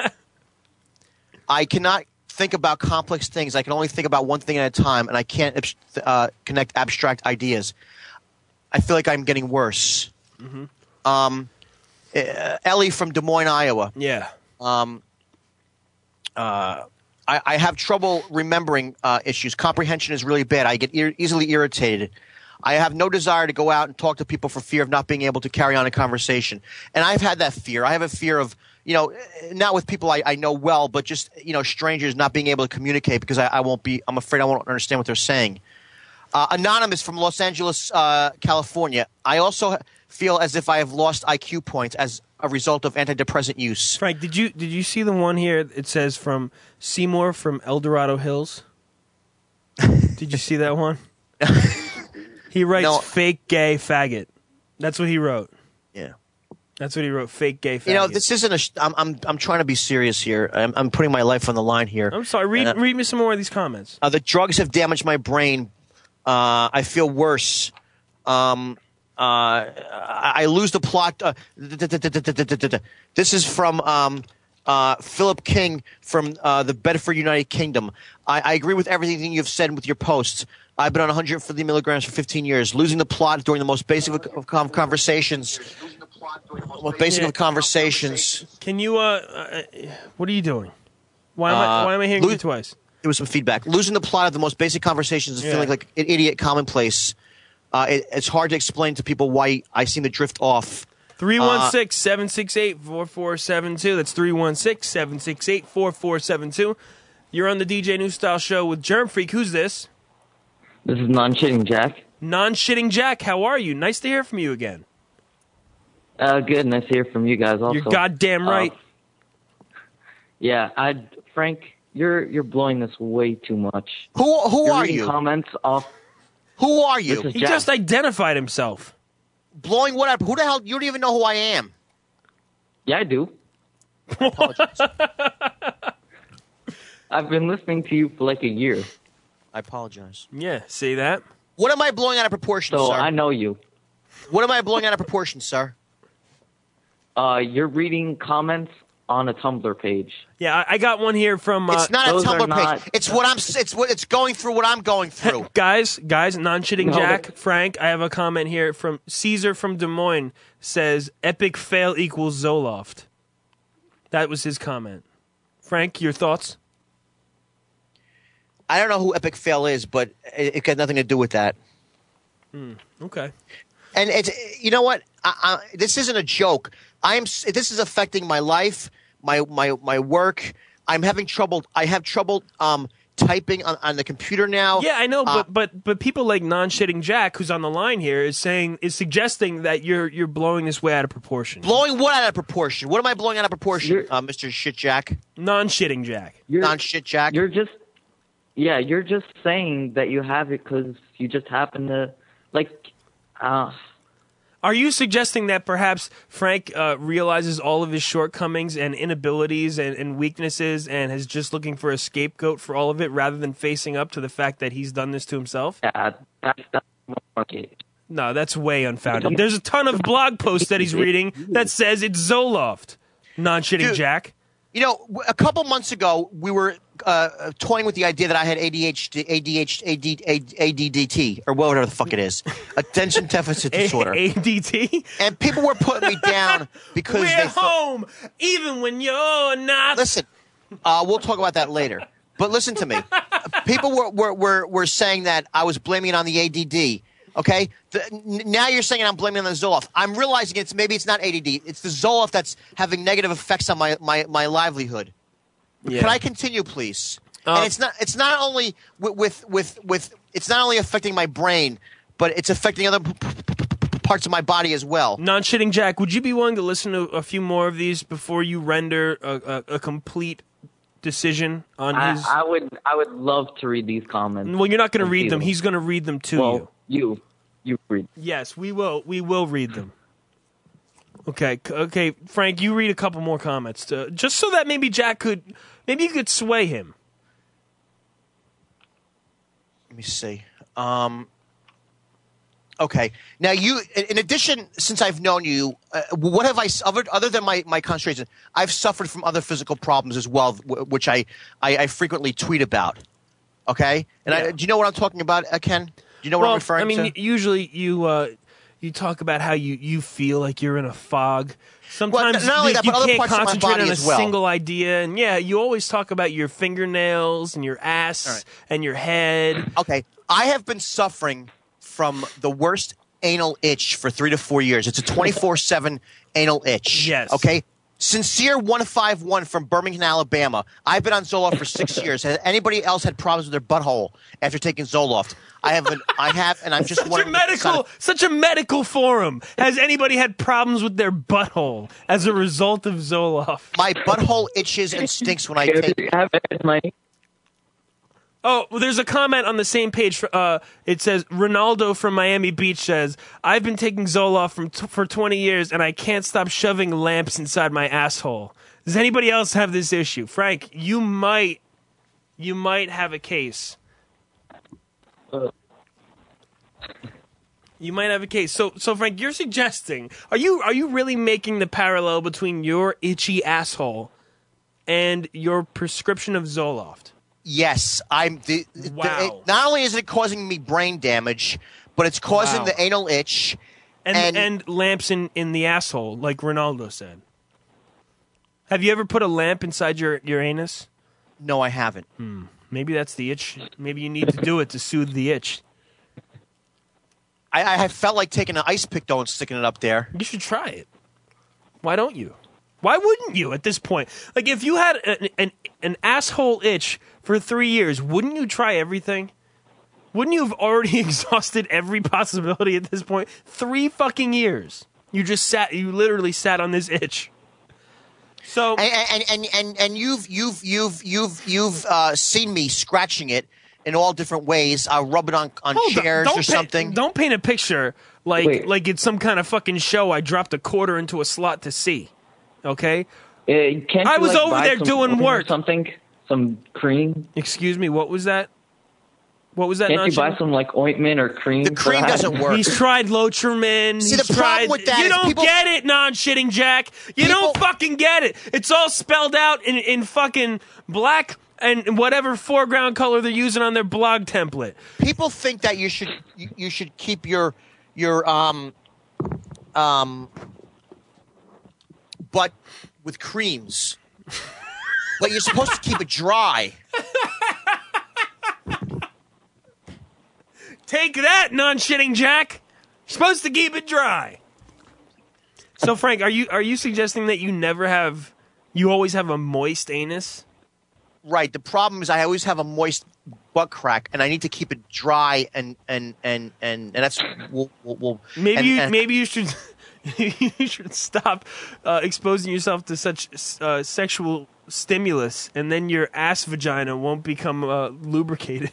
I cannot think about complex things. I can only think about one thing at a time, and I can't uh, connect abstract ideas. I feel like I'm getting worse. Mm-hmm. Um, uh, Ellie from Des Moines, Iowa. Yeah. Um, uh, I, I have trouble remembering uh, issues. Comprehension is really bad. I get ir- easily irritated. I have no desire to go out and talk to people for fear of not being able to carry on a conversation. And I've had that fear. I have a fear of, you know, not with people I, I know well, but just, you know, strangers not being able to communicate because I, I won't be – I'm afraid I won't understand what they're saying. Uh, Anonymous from Los Angeles, uh, California. I also feel as if I have lost I Q points as a result of antidepressant use. Frank, did you did you see the one here? It says from Seymour from El Dorado Hills. Did you see that one? He writes no. fake gay faggot. That's what he wrote. Yeah. That's what he wrote. Fake gay faggot. You know, this isn't a. Sh- I'm I'm I'm trying to be serious here. I'm I'm putting my life on the line here. I'm sorry. Read uh, read me some more of these comments. Uh, the drugs have damaged my brain. Uh, I feel worse. Um, uh, I, I lose the plot. Uh, this is from um, uh, Philip King from uh, the Bedford, United Kingdom. I, I agree with everything you've said with your posts. I've been on one hundred fifty milligrams for fifteen years, losing the plot during the most basic of conversations. Most basic of conversations. Can you? Uh, uh, what are you doing? Why am I? Why am I hearing lo- you twice? There was some feedback. Losing the plot of the most basic conversations is yeah. feeling like an idiot commonplace. Uh, it, it's hard to explain to people why I seem to drift off. three one six, seven six eight, four four seven two. That's three one six, seven six eight, four four seven two. You're on the D J New Style Show with Germ Freak. Who's this? This is Non-Shitting Jack. Non-Shitting Jack, how are you? Nice to hear from you again. Uh, good. Nice to hear from you guys also. You're goddamn right. Uh, yeah, I Frank, you're you're blowing this way too much. Who who you're are reading you? Comments off. Who are you? He Jack. just identified himself. Blowing what up? Who the hell? You don't even know who I am. Yeah, I do. I apologize. I've been listening to you for like a year. I apologize. Yeah, see that? What am I blowing out of proportion, So sir? I know you. What am I blowing out of proportion, sir? Uh, you're reading comments on a Tumblr page. Yeah, I, I got one here from uh, It's not a those are Tumblr not- page. It's what I'm. It's what. It's going through what I'm going through. guys, guys, non-shitting No, Jack, but- Frank. I have a comment here from Caesar from Des Moines. Says epic fail equals Zoloft. That was his comment. Frank, your thoughts? I don't know who Epic Fail is, but it, it got nothing to do with that. Hmm. Okay. And it's you know what? I, I, this isn't a joke. I'm. This is affecting my life, my my my work. I'm having trouble. I have trouble um, typing on, on the computer now. Yeah, I know, Uh, but but but people like non-shitting Jack, who's on the line here, is saying is suggesting that you're you're blowing this way out of proportion. blowing what out of proportion? What am I blowing out of proportion, You're- uh, Mister Shit Jack? Non-shitting Jack. You're, Non shit Jack. You're just, yeah, you're just saying that you have it because you just happen to, like, uh, Are you suggesting that perhaps Frank uh, realizes all of his shortcomings and inabilities and, and weaknesses and is just looking for a scapegoat for all of it rather than facing up to the fact that he's done this to himself? yeah, that's, that's okay. No, that's way unfounded. There's a ton of blog posts that he's reading that says it's Zoloft. Non-shitting Dude. Jack. You know, w- a couple months ago, we were uh, toying with the idea that I had A D H D, A D H D, A D D T, or whatever the fuck it is, attention deficit disorder. A D T? And people were putting me down because We're they thought. home, even when you're not. Listen, uh, we'll talk about that later. But listen to me. People were, were, were, were saying that I was blaming it on the A D D. Okay? The, n- now you're saying I'm blaming it on the Zoloft. I'm realizing it's maybe it's not A D D. It's the Zoloft that's having negative effects on my, my, my livelihood. Yeah. Can I continue, please? Uh, and it's not it's not only with, with with with it's not only affecting my brain, but it's affecting other p- p- p- parts of my body as well. Non-shitting Jack, would you be willing to listen to a few more of these before you render a, a, a complete decision on I, his? I would I would love to read these comments. Well, you're not going to and read see them. He's going to read them to well, you. you you read. Yes, we will. We will read them. Okay, c- okay, Frank, you read a couple more comments, to, just so that maybe Jack could, maybe you could sway him. Let me see. Um, okay. Now, you, in in addition, since I've known you, uh, what have I, other, other than my, my concentration, I've suffered from other physical problems as well, w- which I, I, I frequently tweet about. Okay? And Yeah. I, do you know what I'm talking about, uh, Ken? Do you know what Well, I'm referring I mean, to? y- usually you uh, you talk about how you, you feel like you're in a fog. Sometimes not only you, that, you but other can't parts of my concentrate body on a as well. single idea, and yeah, you always talk about your fingernails and your ass All right. and your head. Okay. I have been suffering from the worst anal itch for three to four years. It's a twenty-four seven anal itch. Yes. Okay? Sincere one five one from Birmingham, Alabama. I've been on Zoloft for six years. Has anybody else had problems with their butthole after taking Zoloft? I haven't. I have, and I'm just Such a wondering. medical, such a medical forum. Has anybody had problems with their butthole as a result of Zoloft? My butthole itches and stinks when I If take. you have it, money. Oh, well, there's a comment on the same page. Uh, it says, Ronaldo from Miami Beach says, I've been taking Zoloft from t- for twenty years, and I can't stop shoving lamps inside my asshole. Does anybody else have this issue? Frank, you might, you might have a case. Uh, You might have a case. So, so Frank, you're suggesting, are you, are you really making the parallel between your itchy asshole and your prescription of Zoloft? Yes, I'm. The, the- Wow. it- not only is it causing me brain damage, but it's causing Wow. the anal itch. And, And- and lamps in, in the asshole, like Ronaldo said. Have you ever put a lamp inside your, your anus? No, I haven't. Maybe that's the itch. Maybe you need to do it to soothe the itch. I, I have felt like taking an ice pick though and sticking it up there. You should try it. Why don't you? Why wouldn't you at this point? Like, if you had an, an, an asshole itch for three years, wouldn't you try everything? Wouldn't you have already exhausted every possibility at this point? Three fucking years. You just sat, you literally sat on this itch. So, And and and and, and you've you've you've you've you've uh, seen me scratching it in all different ways. I'll rub it on on hold on. chairs Don't or pa- something. Don't paint a picture like Wait. like it's some kind of fucking show I dropped a quarter into a slot to see. Okay? Uh, can't I you, was like, over buy there some doing ointment or work. Something, some cream. Excuse me, what was that? What was that? Can't you buy nonchalant? some like ointment or cream? The for cream that? doesn't work. He's tried Lotrimin. See, He's the problem tried, with that you is don't people- get it, non-shitting Jack. You don't People- fucking get it. It's all spelled out in, in fucking black and whatever foreground color they're using on their blog template. People think that you should you, you should keep your your um um butt with creams, but you're supposed to keep it dry. Take that, non-shitting Jack. You're supposed to keep it dry. So, Frank, are you are you suggesting that you never have, you always have a moist anus? Right. The problem is I always have a moist butt crack, and I need to keep it dry, and and and and, and that's we'll, we'll, we'll Maybe and- you and- maybe you should you should stop uh, exposing yourself to such uh, sexual stimulus, and then your ass vagina won't become uh, lubricated.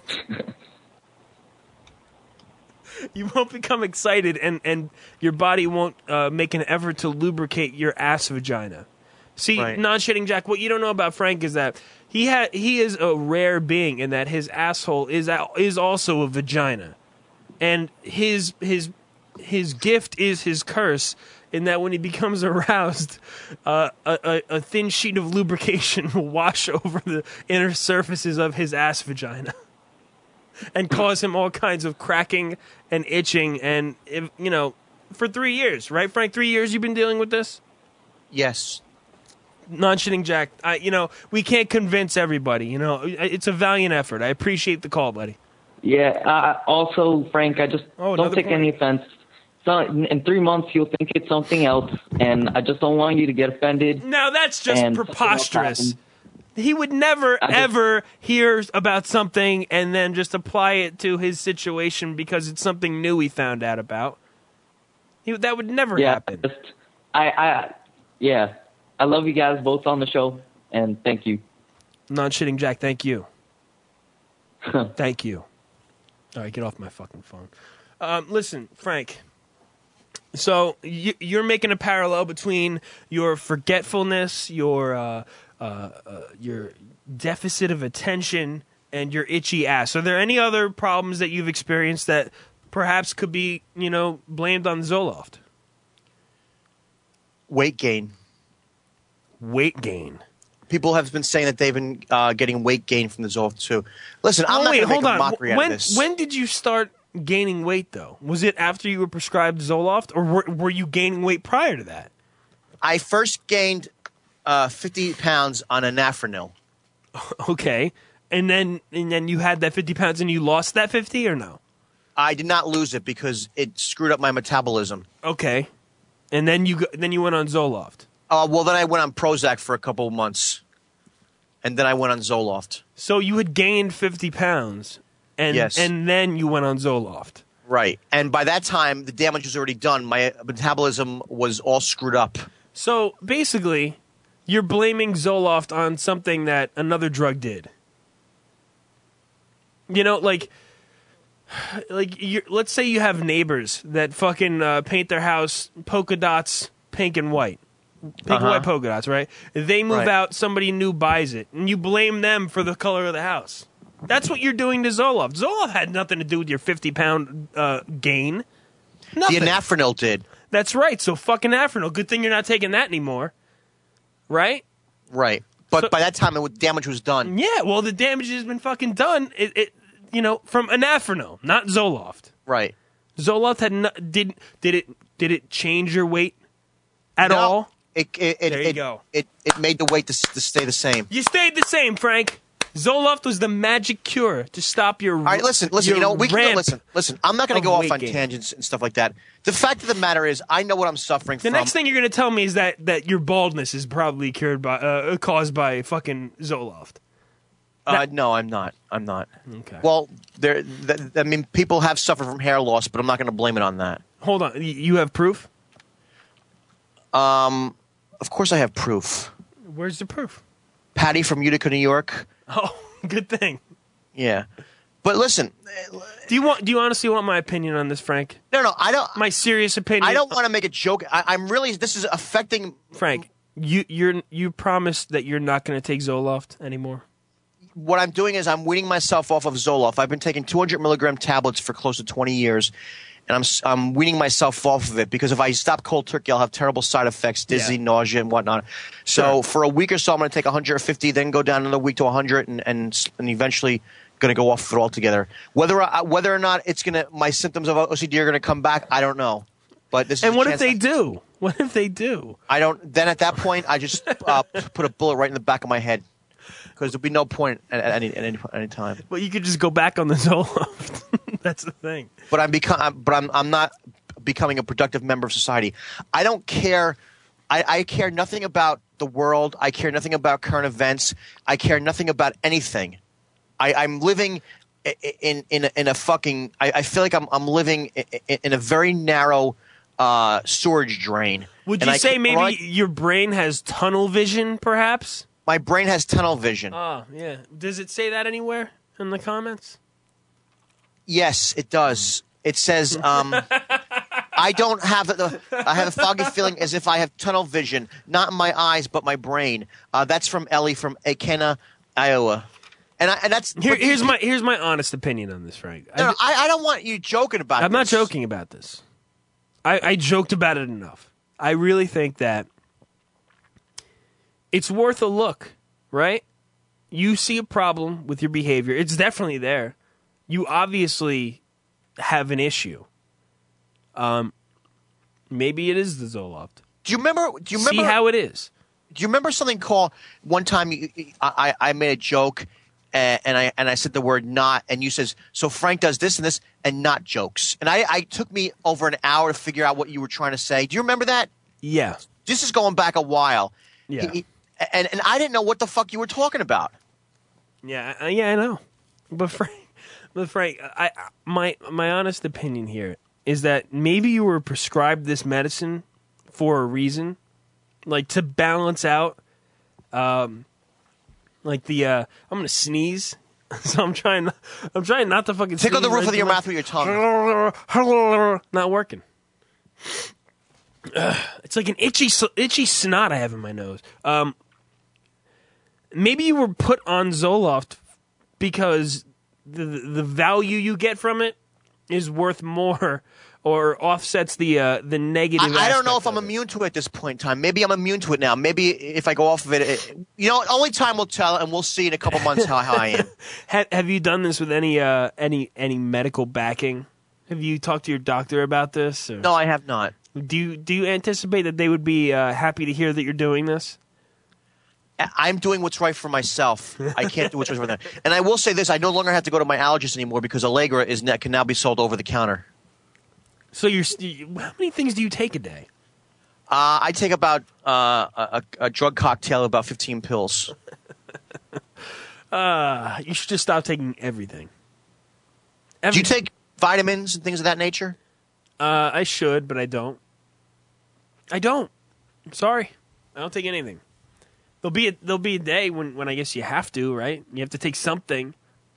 You won't become excited, and, and your body won't uh, make an effort to lubricate your ass vagina. See, Right. non-shitting Jack, what you don't know about Frank is that he ha- he is a rare being in that his asshole is a- is also a vagina, and his his his gift is his curse. In that when he becomes aroused, uh, a, a, a thin sheet of lubrication will wash over the inner surfaces of his ass vagina and cause him all kinds of cracking and itching. And, if, you know, for three years, right, Frank? Three years you've been dealing with this? yes. Non-shitting Jack, I, you know, we can't convince everybody. You know, it's a valiant effort. I appreciate the call, buddy. Yeah. Uh, also, Frank, I just Oh, another don't take point. any offense. So in three months, you'll think it's something else, and I just don't want you to get offended. Now, that's just And- preposterous. He would never, I- ever hear about something and then just apply it to his situation because it's something new he found out about. He, that would never Yeah, happen. just, I, I, yeah, I love you guys both on the show, and thank you. Non-shitting Jack, thank you. Thank you. All right, get off my fucking phone. Um, listen, Frank. So you, you're making a parallel between your forgetfulness, your uh, uh, uh, your deficit of attention, and your itchy ass. Are there any other problems that you've experienced that perhaps could be, you know, blamed on Zoloft? Weight gain. Weight gain. People have been saying that they've been uh, getting weight gain from the Zoloft too. Listen, I'm oh, not wait, going to make hold a on. mockery when, out of this. When did you start gaining weight, though? Was it after you were prescribed Zoloft, or were, were you gaining weight prior to that? I first gained uh, fifty pounds on anafranil. Okay. And then and then you had that fifty pounds and you lost that fifty, or no? I did not lose it because it screwed up my metabolism. Okay. And then you go, then you went on Zoloft. Uh, well, then I went on Prozac for a couple of months, and then I went on Zoloft. So you had gained fifty pounds, and Yes. and then you went on Zoloft. Right. And by that time, the damage was already done. My metabolism was all screwed up. So basically, you're blaming Zoloft on something that another drug did. You know, like, like you're, let's say you have neighbors that fucking uh, paint their house polka dots pink and white. Pink Uh-huh. and white polka dots, right? They move Right. out, somebody new buys it, and you blame them for the color of the house. That's what you're doing to Zoloft. Zoloft had nothing to do with your fifty pound uh, gain. Nothing. The anafranil did. That's right. So fucking Afrinil. Good thing you're not taking that anymore. Right? Right. But So- by that time, the damage was done. Yeah, well, the damage has been fucking done. It, it you know, from Anafranil, not Zoloft. Right. Zoloft had no, did did it did it change your weight at No, all? It, it, it, There you it, go. It, it made the weight to, s- to stay the same. You stayed the same, Frank. Zoloft was the magic cure to stop your. All right, listen, listen. You know, we can go, listen, listen. I'm not going of to go off weight on gain. tangents and stuff like that. The fact of the matter is, I know what I'm suffering The from. next thing you're going to tell me is that, that your baldness is probably cured by uh, caused by fucking Zoloft. Uh, no, I'm not. I'm not. Okay. Well, there. Th- I mean, people have suffered from hair loss, but I'm not going to blame it on that. Hold on, y- you have proof? Of course, I have proof. Where's the proof? Patty from Utica, New York. Oh, good thing. Yeah, but listen, Do you want? Do you honestly want my opinion on this, Frank? no, no, I don't. My serious opinion. I don't want to make a joke. I, I'm really. This is affecting. Frank, you you're you promised that you're not going to take Zoloft anymore. What I'm doing is I'm weaning myself off of Zoloft. I've been taking two hundred milligram tablets for close to twenty years, and I'm s- I'm weaning myself off of it because if I stop cold turkey, I'll have terrible side effects, dizzy, Yeah. nausea, and whatnot. So Sure. for a week or so, I'm going to take one hundred fifty, then go down another week to one hundred, and and, s- and eventually going to go off of it altogether. Whether I, whether or not it's going to my symptoms of O C D are going to come back, I don't know. But this is And a what if chance they I- do? What if they do? I don't. Then at that point, I just uh, put a bullet right in the back of my head because there'll be no point at, at any at any, at any time. Well, you could just go back on the Zoloft. That's the thing. But I'm become. But I'm. I'm not becoming a productive member of society. I don't care. I, I care nothing about the world. I care nothing about current events. I care nothing about anything. I, I'm living i- i- in in a, in a fucking. I, I feel like I'm I'm living i- i- in a very narrow uh, storage drain. Would And you I say can- maybe or I- your brain has tunnel vision, perhaps? my brain has tunnel vision? Oh, yeah. Does it say that anywhere in the comments? Yes, it does. It says, um, I don't have the, I have a foggy feeling as if I have tunnel vision, not in my eyes, but my brain. Uh, that's from Ellie from Akena, Iowa. And, I, and that's, Here, but- here's my here's my honest opinion on this, Frank. no, I, no, I, I don't want you joking about I'm not this. joking about this. I, I joked about it enough. I really think that it's worth a look, right? You see a problem with your behavior. It's definitely there. You obviously have an issue. Um, maybe it is the Zoloft. Do you remember, do you remember, See how it is. do you remember something called, one time you, I, I I made a joke and, and I, and I said the word not, and you says, so Frank does this and this and not jokes. And I, I took me over an hour to figure out what you were trying to say. Do you remember that? Yeah. This is going back a while. Yeah. He- and and I didn't know what the fuck you were talking about. Yeah, I, yeah, I know. But Frank, but Frank, I, I my my honest opinion here is that maybe you were prescribed this medicine for a reason, like to balance out, um, like the uh, I'm gonna sneeze, so I'm trying, I'm trying not to fucking Tickle sneeze the roof right of your to my- mouth with your tongue. Not working. Ugh, it's like an itchy, itchy snot I have in my nose. Um, maybe you were put on Zoloft because the the value you get from it is worth more, or offsets the uh, the negative. I, I don't know if aspect I'm of it. immune to it at this point in time. Maybe I'm immune to it now. Maybe if I go off of it, it you know, only time will tell, and we'll see in a couple months how, how I am. Have, have you done this with any uh, any any medical backing? Have you talked to your doctor about this? Or No, I have not. Do you do you anticipate that they would be uh, happy to hear that you're doing this? I- I'm doing what's right for myself. I can't do what's right for them. And I will say this: I no longer have to go to my allergist anymore because Allegra is ne- can now be sold over the counter. So you're st- how many things do you take a day? Uh, I take about uh, a, a drug cocktail, about fifteen pills. Uh, you should just stop taking everything. Do Every- you take vitamins and things of that nature? Uh, I should, but I don't. I don't. I'm sorry. I don't take anything. There'll be a, there'll be a day when, when I guess you have to, right? You have to take something.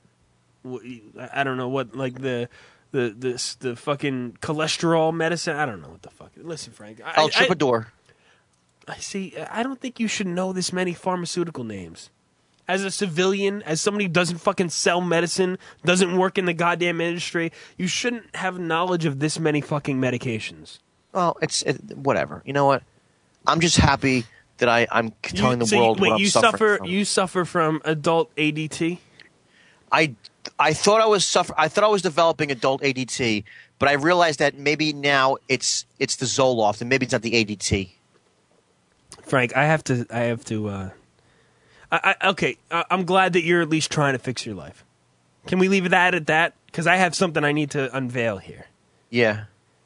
W- I don't know what, like the the the the fucking cholesterol medicine. I don't know what the fuck. Listen, Frank. I, El I, Tripador. I see. I don't think you should know this many pharmaceutical names. As a civilian, as somebody who doesn't fucking sell medicine, doesn't work in the goddamn industry, you shouldn't have knowledge of this many fucking medications. Well, it's it, whatever. You know what? I'm just happy that I, I'm telling You- the so you- world wait, what I'm you suffering suffer. from. You suffer from adult A D T. I I thought I was suffer. I thought I was developing adult A D T, but I realized that maybe now it's it's the Zoloft, and maybe it's not the A D T. Frank, I have to. I have to. Uh, I, I, okay, I, I'm glad that you're at least trying to fix your life. Can we leave that at that? Because I have something I need to unveil here. Yeah.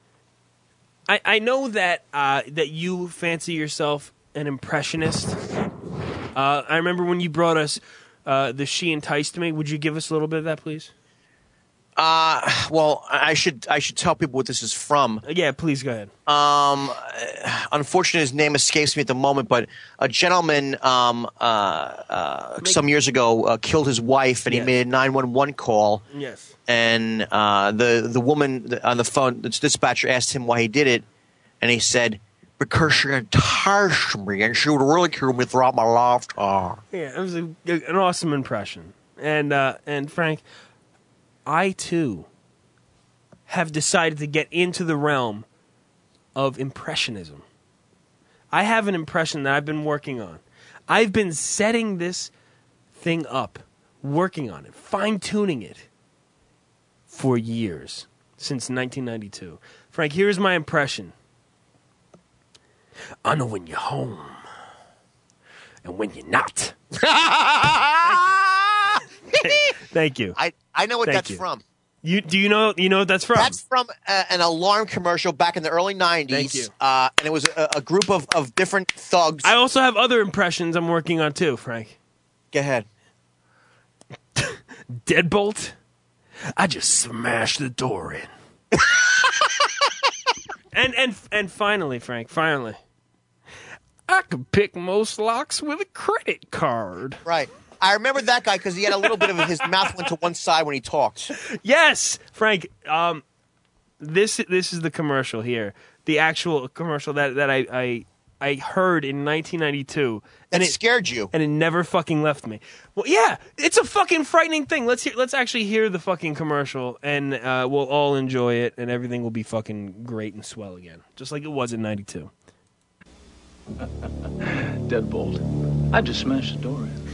I, I know that uh, that you fancy yourself an impressionist. Uh, I remember when you brought us uh, the She Enticed Me. Would you give us a little bit of that, please? Uh, well, I should I should tell people what this is from. Uh, yeah, please go ahead. Um, unfortunately, his name escapes me at the moment, but a gentleman um, uh, uh, Make- some years ago uh, killed his wife, and Yes. he made a nine one one call. Yes. And uh, the the woman on the phone, the dispatcher asked him why he did it, and he said, "Because she enticed me, and she would really kill me throughout my lifetime." Yeah, it was a, an awesome impression. And uh, and Frank, I too have decided to get into the realm of impressionism. I have an impression that I've been working on. I've been setting this thing up, working on it, fine-tuning it for years, since nineteen ninety-two. Frank, here's my impression. I know when you're home and when you're not. Thank you. I, I know what Thank that's you. from. You do you know you know what that's from? That's from uh, an alarm commercial back in the early nineties. Thank you. Uh, and it was a, a group of, of different thugs. I also have other impressions I'm working on too, Frank. Go ahead. Deadbolt. I just smashed the door in. and and and finally, Frank, finally. I could pick most locks with a credit card. Right. I remember that guy because he had a little bit of his mouth went to one side when he talked. Yes, Frank. Um, this this is the commercial here. The actual commercial that that I I, I heard in nineteen ninety-two, And and it scared you. and it never fucking left me. Well, yeah, it's a fucking frightening thing. Let's hear. Let's actually hear the fucking commercial, and uh, we'll all enjoy it, and everything will be fucking great and swell again, just like it was in ninety-two. Deadbolt. I just smashed the door in.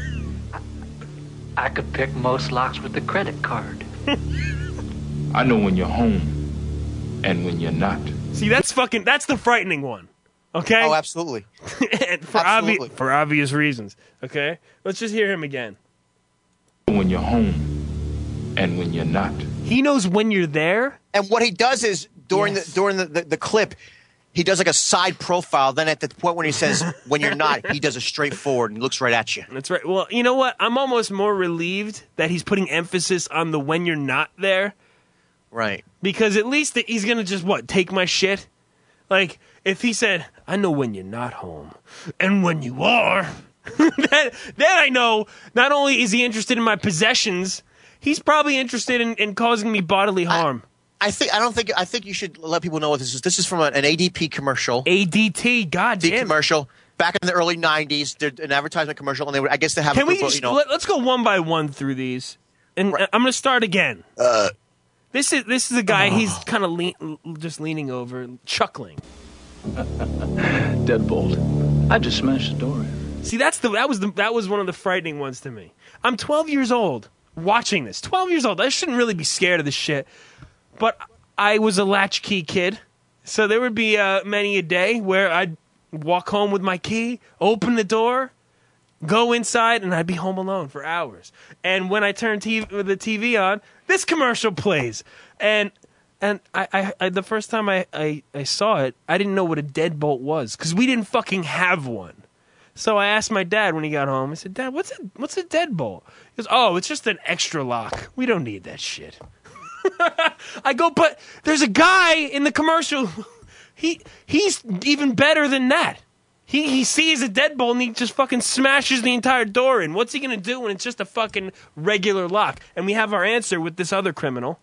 I could pick most locks with the credit card. I know when you're home and when you're not. See, that's fucking. That's the frightening one. Okay. Oh, absolutely. and for Absolutely. obvi- for obvious reasons. Okay. Let's just hear him again. When you're home and when you're not. He knows when you're there. And what he does is during Yes. the during the, the, the clip, he does like a side profile. Then at the point when he says when you're not, he does a straightforward and he looks right at you. That's right. Well, you know what? I'm almost more relieved that he's putting emphasis on the when you're not there. Right. Because at least he's going to just, what, take my shit? Like, if he said, I know when you're not home, and when you are, then, then I know not only is he interested in my possessions, he's probably interested in, in causing me bodily harm. I, I think I don't think I think you should let people know what this is. This is from a, an A D P commercial. A D T, goddamn. commercial. Back in the early nineties, they're an advertisement commercial, and they would, I guess they have Can a we group just, of, you know. let, let's go one by one through these. And Right. I'm going to start again. Uh, This is this is a guy, he's kind of lean, just leaning over, chuckling. Deadbolt. I just smashed the door in. See, that's the that was the that was one of the frightening ones to me. I'm twelve years old watching this. twelve years old. I shouldn't really be scared of this shit. But I was a latchkey kid. So there would be uh, many a day where I'd walk home with my key, open the door, go inside, and I'd be home alone for hours. And when I turned T V, the T V on, this commercial plays. And and I, I, I the first time I, I, I saw it, I didn't know what a deadbolt was because we didn't fucking have one. So I asked my dad when he got home. I said, Dad, what's a, what's a deadbolt? He goes, oh, it's just an extra lock. We don't need that shit. I go, but there's a guy in the commercial. He He's even better than that. He he sees a deadbolt and he just fucking smashes the entire door in. What's he going to do when it's just a fucking regular lock? And we have our answer with this other criminal.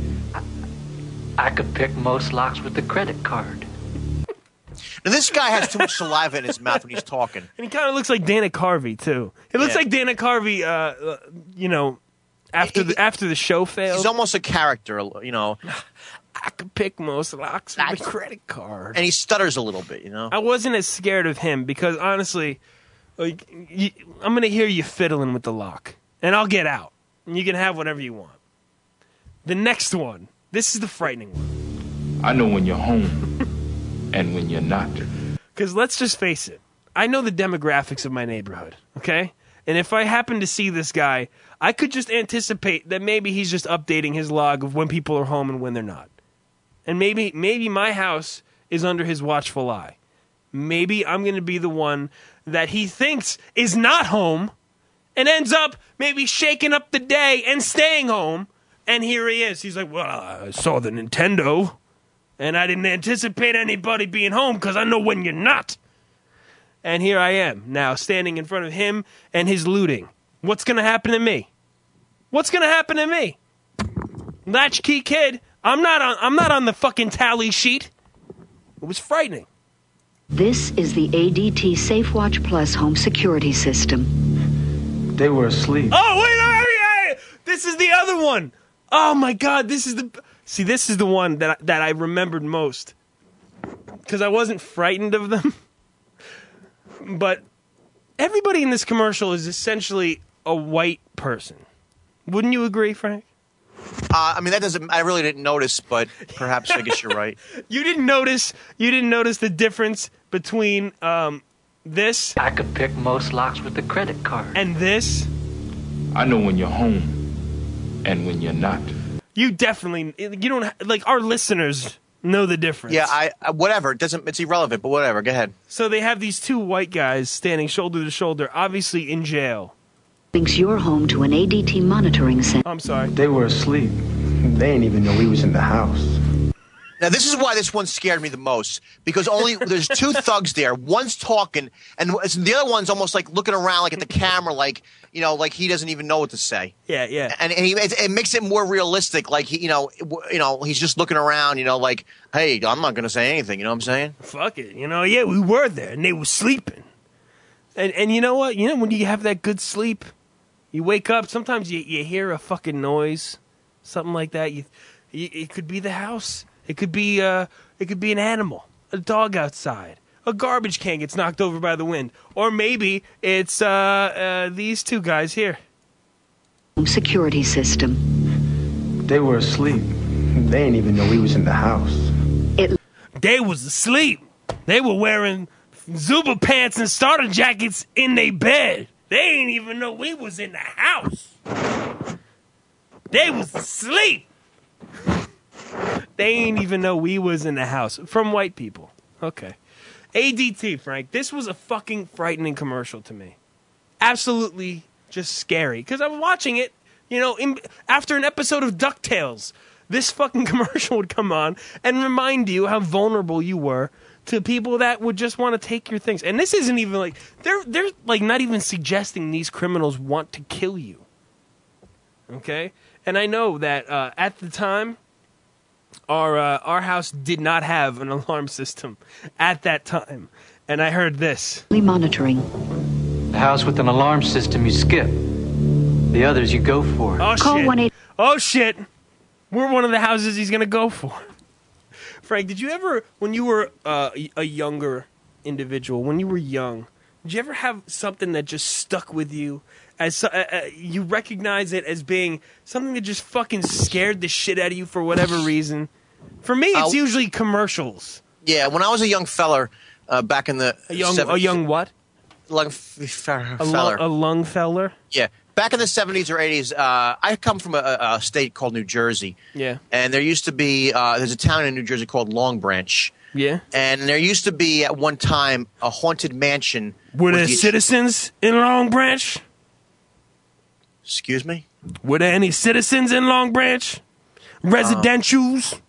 I could pick most locks with the credit card. now this guy has too much saliva in his mouth when he's talking. And he kind of looks like Dana Carvey, too. He looks Yeah. like Dana Carvey, uh, uh, you know, after the, after the show failed. He's almost a character, you know, I could pick most locks with a credit card. and he stutters a little bit, you know. I wasn't as scared of him because, honestly, like, you, I'm going to hear you fiddling with the lock. And I'll get out. And you can have whatever you want. The next one. This is the frightening one. I know when you're home and when you're not. Because let's just face it. I know the demographics of my neighborhood, okay? And if I happen to see this guy, I could just anticipate that maybe he's just updating his log of when people are home and when they're not. And maybe maybe my house is under his watchful eye. Maybe I'm going to be the one that he thinks is not home and ends up maybe shaking up the day and staying home. And here he is. He's like, well, I saw the Nintendo, and I didn't anticipate anybody being home because I know when you're not. And here I am now standing in front of him and his looting. What's going to happen to me? What's going to happen to me? Latchkey kid. I'm not on I'm not on the fucking tally sheet. It was frightening. This is the A D T SafeWatch Plus home security system. They were asleep. Oh, wait, wait, wait, this is the other one. Oh my god, this is the See, this is the one that I, that I remembered most. Cuz I wasn't frightened of them. But everybody in this commercial is essentially a white person. Wouldn't you agree, Frank? Uh, I mean, that doesn't. I really didn't notice, but perhaps I guess you're right. You didn't notice. You didn't notice the difference between um, this I could pick most locks with the credit card. and this. I know when you're home and when you're not. You definitely. You don't like our listeners know the difference. Yeah, I, I whatever. It doesn't. It's irrelevant. But whatever. Go ahead. So they have these two white guys standing shoulder to shoulder, obviously in jail. Thinks you're home to an A D T monitoring center. I'm sorry. They were asleep. They didn't even know we was in the house. Now, this is why this one scared me the most, because only there's two thugs there. One's talking, and the other one's almost like looking around, like at the camera, like, you know, like he doesn't even know what to say. Yeah, yeah. And, and he, it, it makes it more realistic, like, he, you know, you know, he's just looking around, you know, like, hey, I'm not going to say anything, you know what I'm saying? Fuck it. You know, yeah, we were there, and they were sleeping. And and you know what? You know, when you have that good sleep, you wake up, sometimes you, you hear a fucking noise, something like that. You, you It could be the house. It could be uh, it could be an animal, a dog outside, a garbage can gets knocked over by the wind, or maybe it's uh, uh, these two guys here. Home security system. They were asleep. They didn't even know we was in the house. It They was asleep. They were wearing Zuba pants and starter jackets in their bed. They ain't even know we was in the house. They was asleep. They ain't even know we was in the house. From white people. Okay. A D T, Frank. This was a fucking frightening commercial to me. Absolutely just scary. Because I was watching it, you know, in, after an episode of DuckTales. This fucking commercial would come on and remind you how vulnerable you were to people that would just want to take your things. And this isn't even like, they're, they're like not even suggesting these criminals want to kill you. Okay? And I know that uh, at the time, our uh, our house did not have an alarm system at that time. And I heard this. Monitoring. The house with an alarm system you skip. The others you go for. Oh, Call shit. one eight. Oh, shit. We're one of the houses he's going to go for. Frank, did you ever, when you were uh, a younger individual, when you were young, did you ever have something that just stuck with you? As uh, uh, you recognize it as being something that just fucking scared the shit out of you for whatever reason? For me, it's Uh, usually commercials. Yeah, when I was a young feller uh, back in the A young, seventies, a young what? lung f- feller. A, lu- a lung feller? Yeah, back in the seventies or eighties, uh, I come from a, a state called New Jersey. Yeah. And there used to be uh, there's a town in New Jersey called Long Branch. Yeah. And there used to be at one time a haunted mansion. Were there with the- citizens in Long Branch? Excuse me? Were there any citizens in Long Branch? Residentials?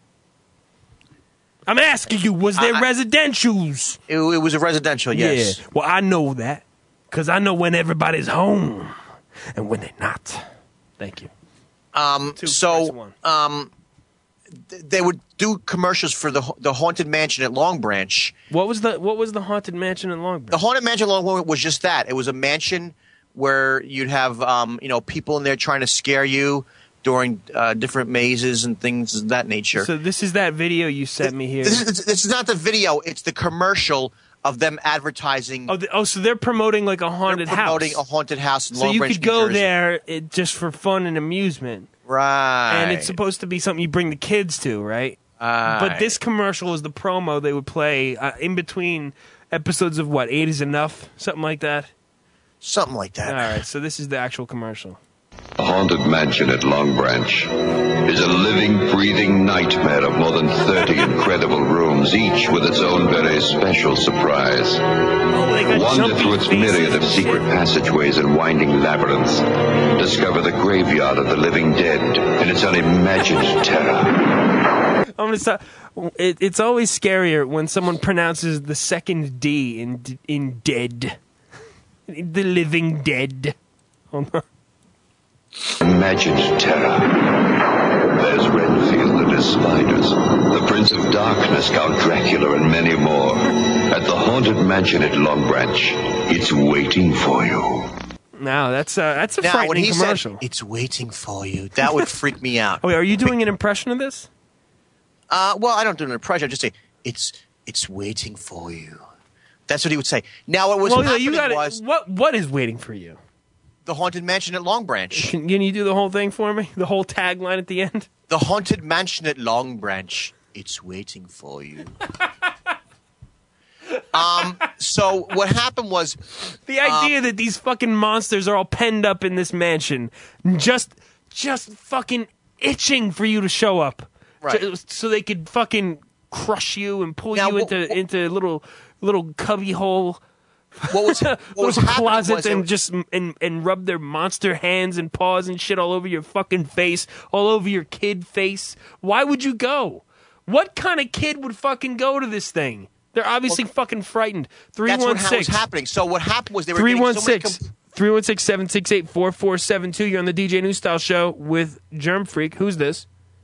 I'm asking you, was there I- I- residentials? It, it was a residential, yes. Yeah. Well, I know that because I know when everybody's home and when they're not. Thank you. Um, Two, press so one. um, th- they would do commercials for the the haunted mansion at Long Branch. What was the what was the haunted mansion in Long Branch? The haunted mansion at Long Branch was just that. It was a mansion where you'd have um, you know people in there trying to scare you during uh, different mazes and things of that nature. So this is that video you sent me here. This is, this is not the video; it's the commercial of them advertising. Oh, the, oh, so they're promoting like a haunted They're promoting house. a haunted house in So Long you Branch, could New go Jersey. there it, just for fun and amusement, right? and it's supposed to be something you bring the kids to, right? Right. But this commercial is the promo they would play uh, in between episodes of what, Eight is Enough? Something like that? something like that. All right, so this is the actual commercial. The haunted mansion at Long Branch is a living, breathing nightmare of more than thirty incredible rooms, each with its own very special surprise. Oh, they got Wander jumpy through its faces myriad of and secret shit. passageways and winding labyrinths. Discover the graveyard of the living dead and its unimagined terror. I'm gonna stop. It, it's always scarier when someone pronounces the second D in in dead. The living dead. Hold on. Imagined terror. There's Renfield and his spiders, the Prince of Darkness, Count Dracula, and many more. At the haunted mansion at Long Branch, it's waiting for you. Now that's uh, that's a Now, when frightening he commercial. said, "It's waiting for you," that would freak me out. Oh, wait, are you doing an impression of this? Uh, well, I don't do an impression. I just say, "It's it's waiting for you." That's what he would say. Now, what was well, happening you got was what what is waiting for you? the haunted mansion at Long Branch. Can, can you do the whole thing for me? The whole tagline at the end? The haunted mansion at Long Branch. It's waiting for you. um. So what happened was The idea that these fucking monsters are all penned up in this mansion, just just fucking itching for you to show up, Right. Ju- so they could fucking crush you and pull Now, you what- into what- into little little cubby hole. what was what was little happening closets was they- and just and and rub their monster hands and paws and shit all over your fucking face, all over your kid face. Why would you go? What kind of kid would fucking go to this thing? They're obviously fucking frightened. Three that's one what ha- was six happening. So what happened was they were three getting one so many six com- three one six seven six eight four four seven two. You're on the D J New Style Show with Germ Freak. Who's this?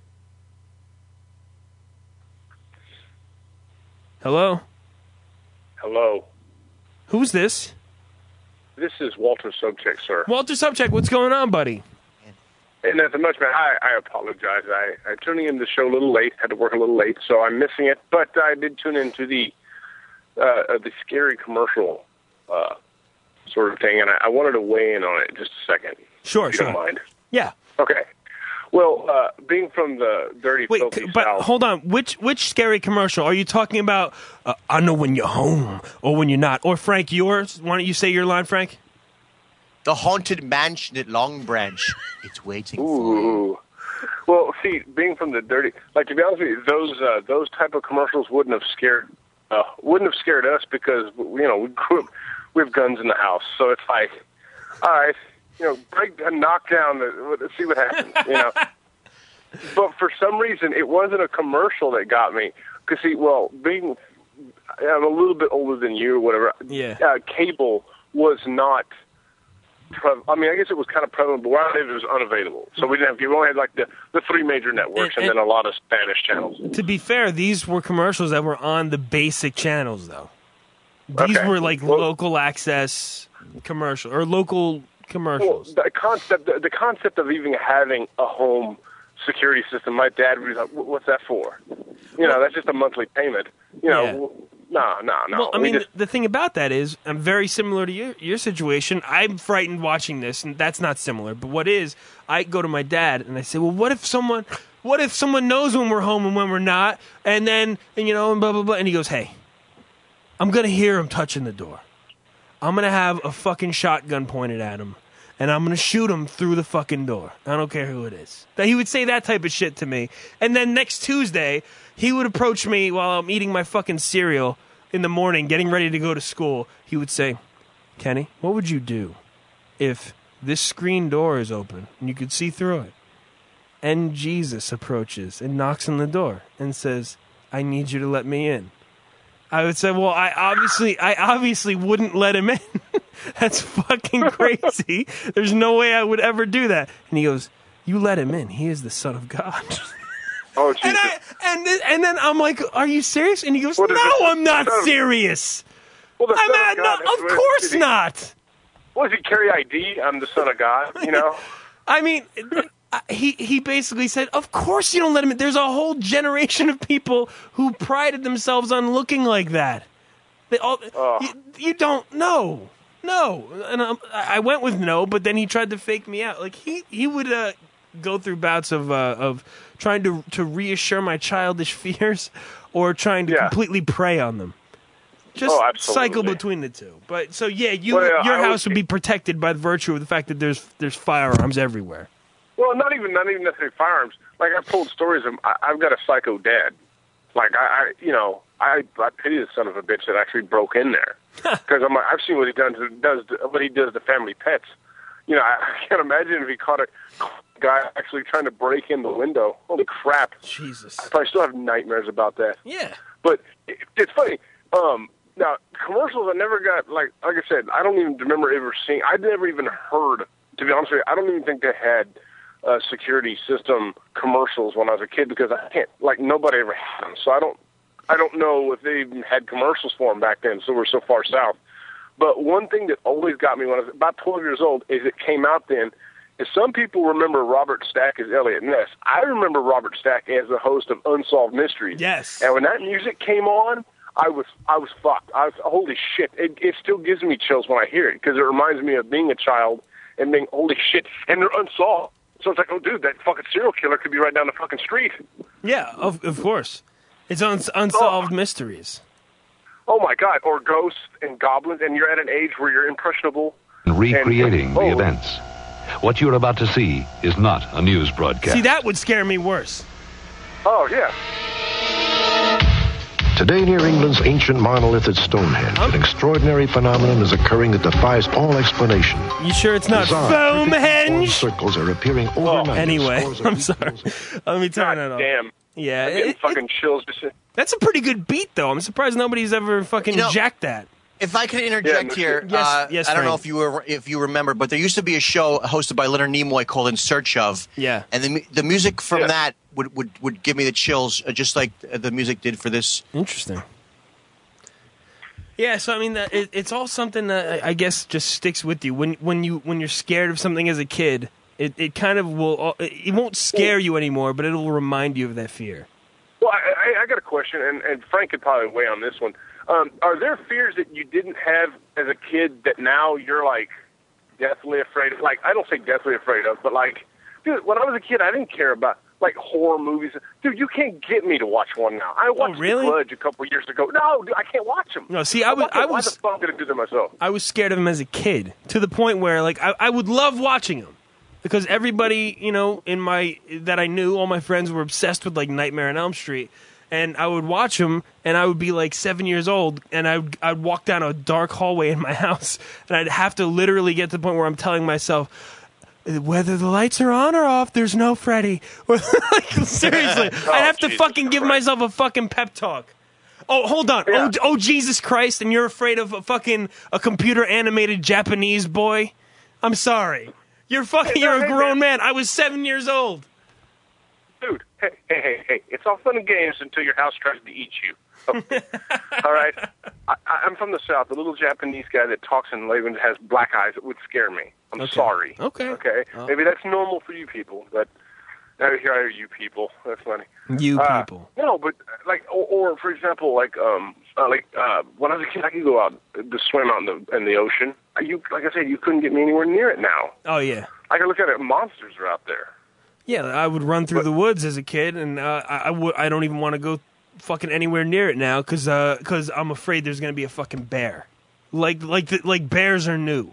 Hello. Hello. Who's this? This is Walter Subject, sir. Walter Subject. What's going on, buddy? And nothing much, man. I, I apologize. I, I tuning in the show a little late. Had to work a little late, so I'm missing it. But I did tune into the uh, uh, the scary commercial uh, sort of thing, and I, I wanted to weigh in on it just a second. Sure, if you sure. don't mind. Yeah. Okay. Well, uh, being from the dirty, Wait, filthy c- but South, hold on. Which which scary commercial are you talking about? Uh, I know when you're home or when you're not. Or Frank, yours. Why don't you say your line, Frank? the haunted mansion at Long Branch. It's waiting for you. Ooh. Well, see, being from the dirty, like to be honest with you, those uh, those type of commercials wouldn't have scared uh, wouldn't have scared us because, you know, we grew up, we have guns in the house. So it's like, all right, you know, break and knock down, the, let's see what happens, you know. But for some reason, it wasn't a commercial that got me. Because, see, well, being, I'm a little bit older than you or whatever. Yeah. Uh, cable was not, pre- I mean, I guess it was kind of prevalent, but where I lived, it was unavailable. So we didn't have, we only had like the, the three major networks and, and, and then a lot of Spanish channels. To be fair, these were commercials that were on the basic channels, though. These Okay. were like Well- local access commercial or local commercials. Well, the concept, the, the concept of even having a home security system, my dad was like, "What's that for?" You know, that's just a monthly payment. You know, Yeah. no, no, no. Well, I We mean, just- the thing about that is, I'm very similar to your your situation. I'm frightened watching this, and that's not similar. But what is, I go to my dad and I say, "Well, what if someone, what if someone knows when we're home and when we're not?" And then, and, you know, and blah blah blah. And he goes, "Hey, I'm gonna hear him touching the door. I'm gonna have a fucking shotgun pointed at him, and I'm gonna shoot him through the fucking door. I don't care who it is." That he would say that type of shit to me, and then next Tuesday he would approach me while I'm eating my fucking cereal in the morning, getting ready to go to school. He would say, "Kenny, what would you do if this screen door is open and you could see through it, and Jesus approaches and knocks on the door and says, 'I need you to let me in'?" I would say, well, I obviously, I obviously wouldn't let him in. That's fucking crazy. There's no way I would ever do that. And he goes, "You let him in. He is the Son of God." Oh, Jesus. And, I, and, then, and then I'm like, "Are you serious?" And he goes, What is "No, it? I'm not Son of- serious. well, the I'm Son not, of God, no, that's of what- course did he- not." What does he carry I D? I'm the Son of God, you know? I mean, uh, he he basically said, "Of course you don't let him in. There's a whole generation of people who prided themselves on looking like that. They all, Oh. you, you don't know, no." And um, I went with no, but then he tried to fake me out. Like he he would uh, go through bouts of uh, of trying to to reassure my childish fears, or trying to Yeah. completely prey on them. Just Oh, absolutely. cycle between the two. But so yeah, you Well, yeah, your I house would- would be protected by the virtue of the fact that there's there's firearms everywhere. Well, not even not even necessarily firearms. Like I've told stories of I, I've got a psycho dad. Like I, I you know, I I pity the son of a bitch that actually broke in there because I'm like, I've seen what he does does what he does to family pets. You know, I, I can't imagine if he caught a guy actually trying to break in the window. Holy crap! Jesus. I probably still have nightmares about that. Yeah. But it, it's funny. Um, now commercials, I never got like like I said, I don't even remember ever seeing. I never even heard. To be honest with you, I don't even think they had uh, security system commercials when I was a kid because I can't. Like nobody ever had them, so I don't. I don't know if they even had commercials for them back then. So we're so far south. But one thing that always got me when I was about twelve years old is it came out then. Is some people remember Robert Stack as Elliot Ness. I remember Robert Stack as the host of Unsolved Mysteries. Yes. And when that music came on, I was I was fucked. I was holy shit. It, it still gives me chills when I hear it because it reminds me of being a child and being holy shit. And they're unsolved. So it's like, oh, dude, that fucking serial killer could be right down the fucking street. Yeah, of of course. It's un- unsolved Oh. mysteries. Oh my God! Or ghosts and goblins, and you're at an age where you're impressionable. Recreating And- the oh. events. What you're about to see is not a news broadcast. See, that would scare me worse. Oh yeah. Today, near England's ancient monolith at Stonehenge, an extraordinary phenomenon is occurring that defies all explanation. You sure it's not Bizarre, Foamhenge? circles are appearing overnight. Anyway, Scores of I'm sorry. Let me turn that off. Damn. Yeah, I'm getting it- fucking chills. Just That's a pretty good beat, though. I'm surprised nobody's ever fucking You know- jacked that. If I could interject Yeah, here, Yes, uh, yes, I don't know Frank. if you were if you remember, but there used to be a show hosted by Leonard Nimoy called In Search Of. Yeah. And the mu- the music from Yeah. that would, would, would give me the chills, uh, just like the music did for this. Interesting. Yeah, so I mean, that it, it's all something that I I guess just sticks with you when when you when you're scared of something as a kid. It it kind of will. It won't scare you anymore, but it'll remind you of that fear. Well, I, I, I got a question, and, and Frank could probably weigh on this one. Um, are there fears that you didn't have as a kid that now you're like deathly afraid of? Like, I don't say deathly afraid of, but like, dude, when I was a kid, I didn't care about like horror movies. Dude, you can't get me to watch one now. I watched really? The Grudge a couple years ago. No, dude, I can't watch them. No, see, I was I Why was the fuck did I do that myself? I was scared of him as a kid to the point where like I, I would love watching him because everybody, you know, in my that I knew, all my friends were obsessed with like Nightmare on Elm Street, and I would watch them, and I would be like seven years old, and I'd, I'd walk down a dark hallway in my house, and I'd have to literally get to the point where I'm telling myself, whether the lights are on or off, there's no Freddy. Or, like, seriously, Oh, I'd have to Jesus fucking give Christ. myself a fucking pep talk. Oh, hold on. Yeah. Oh, oh, Jesus Christ, and you're afraid of a fucking a computer-animated Japanese boy? I'm sorry. You're fucking, you're a grown man. I was seven years old. Dude, hey, hey, hey, hey, it's all fun and games until your house tries to eat you. Okay. All right? I, I'm from the South. The little Japanese guy that talks and even has black eyes, it would scare me. I'm Okay. sorry. Okay. Okay? Oh. Maybe that's normal for you people, but uh, here are you people. That's funny. You Uh, people. No, but uh, like, or, or for example, like, um, uh, like uh, when I was a kid, I could go out to swim out in the in the ocean. Uh, You, like I said, you couldn't get me anywhere near it now. Oh, yeah. I can look at it. Monsters are out there. Yeah, I would run through the woods as a kid, and uh, I, I, would, I don't even want to go fucking anywhere near it now because uh, cause I'm afraid there's going to be a fucking bear. Like like the, like bears are new.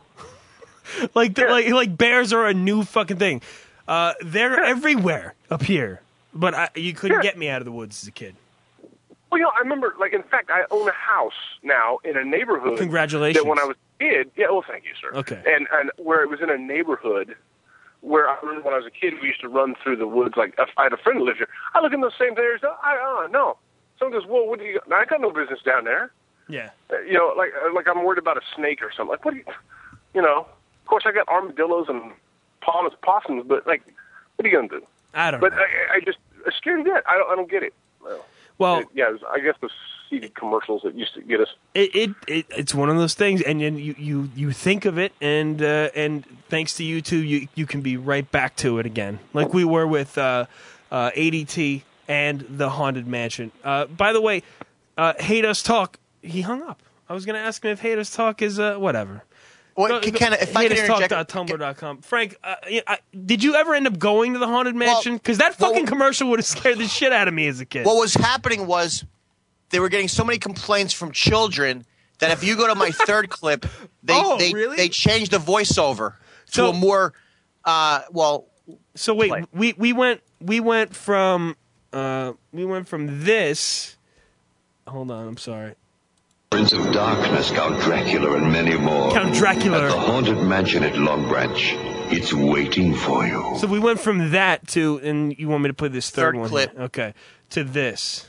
like, the, like like bears are a new fucking thing. Uh, they're everywhere up here, but I, you couldn't Yeah. get me out of the woods as a kid. Well, you know, I remember, like, in fact, I own a house now in a neighborhood. Congratulations. That when I was a kid, yeah, well, thank you, sir. Okay. And and where it was in a neighborhood where I remember when I was a kid, we used to run through the woods. Like, if I had a friend who lived here. I look in those same areas. I, uh, no. Someone goes, well, what do you got? I got no business down there. Yeah. Uh, you know, like, uh, like I'm worried about a snake or something. Like, what do you, you know, of course, I got armadillos and possums, possums but, like, what are you going to do? I don't But know. I, I just, I'm scared of that. I don't, I don't get it. Well, Well, it- yeah, it was, I guess the C D commercials that used to get us. It, it it it's one of those things, and then you, you, you think of it, and uh, and thanks to you two, you you can be right back to it again, like we were with uh, uh, A D T and the Haunted Mansion. Uh, by the way, uh, Hate Us Talk, he hung up. I was going to ask him if Hate Us Talk is uh, whatever. Well, can, can, if I can interject, hate us talk dot tumblr dot com. Frank, uh, yeah, I, did you ever end up going to the Haunted Mansion? Because that fucking well, commercial would have scared the shit out of me as a kid. what was happening was they were getting so many complaints from children that if you go to my third clip, they Oh, they, really? they changed the voiceover to So- a more uh, well. So wait, play. we we went we went from uh we went from this. Hold on, I'm sorry. Prince of Darkness, Count Dracula, and many more. Count Dracula. At the Haunted Mansion at Long Branch. It's waiting for you. So we went from that to, and you want me to play this third, Third one? clip. here. Okay, to this.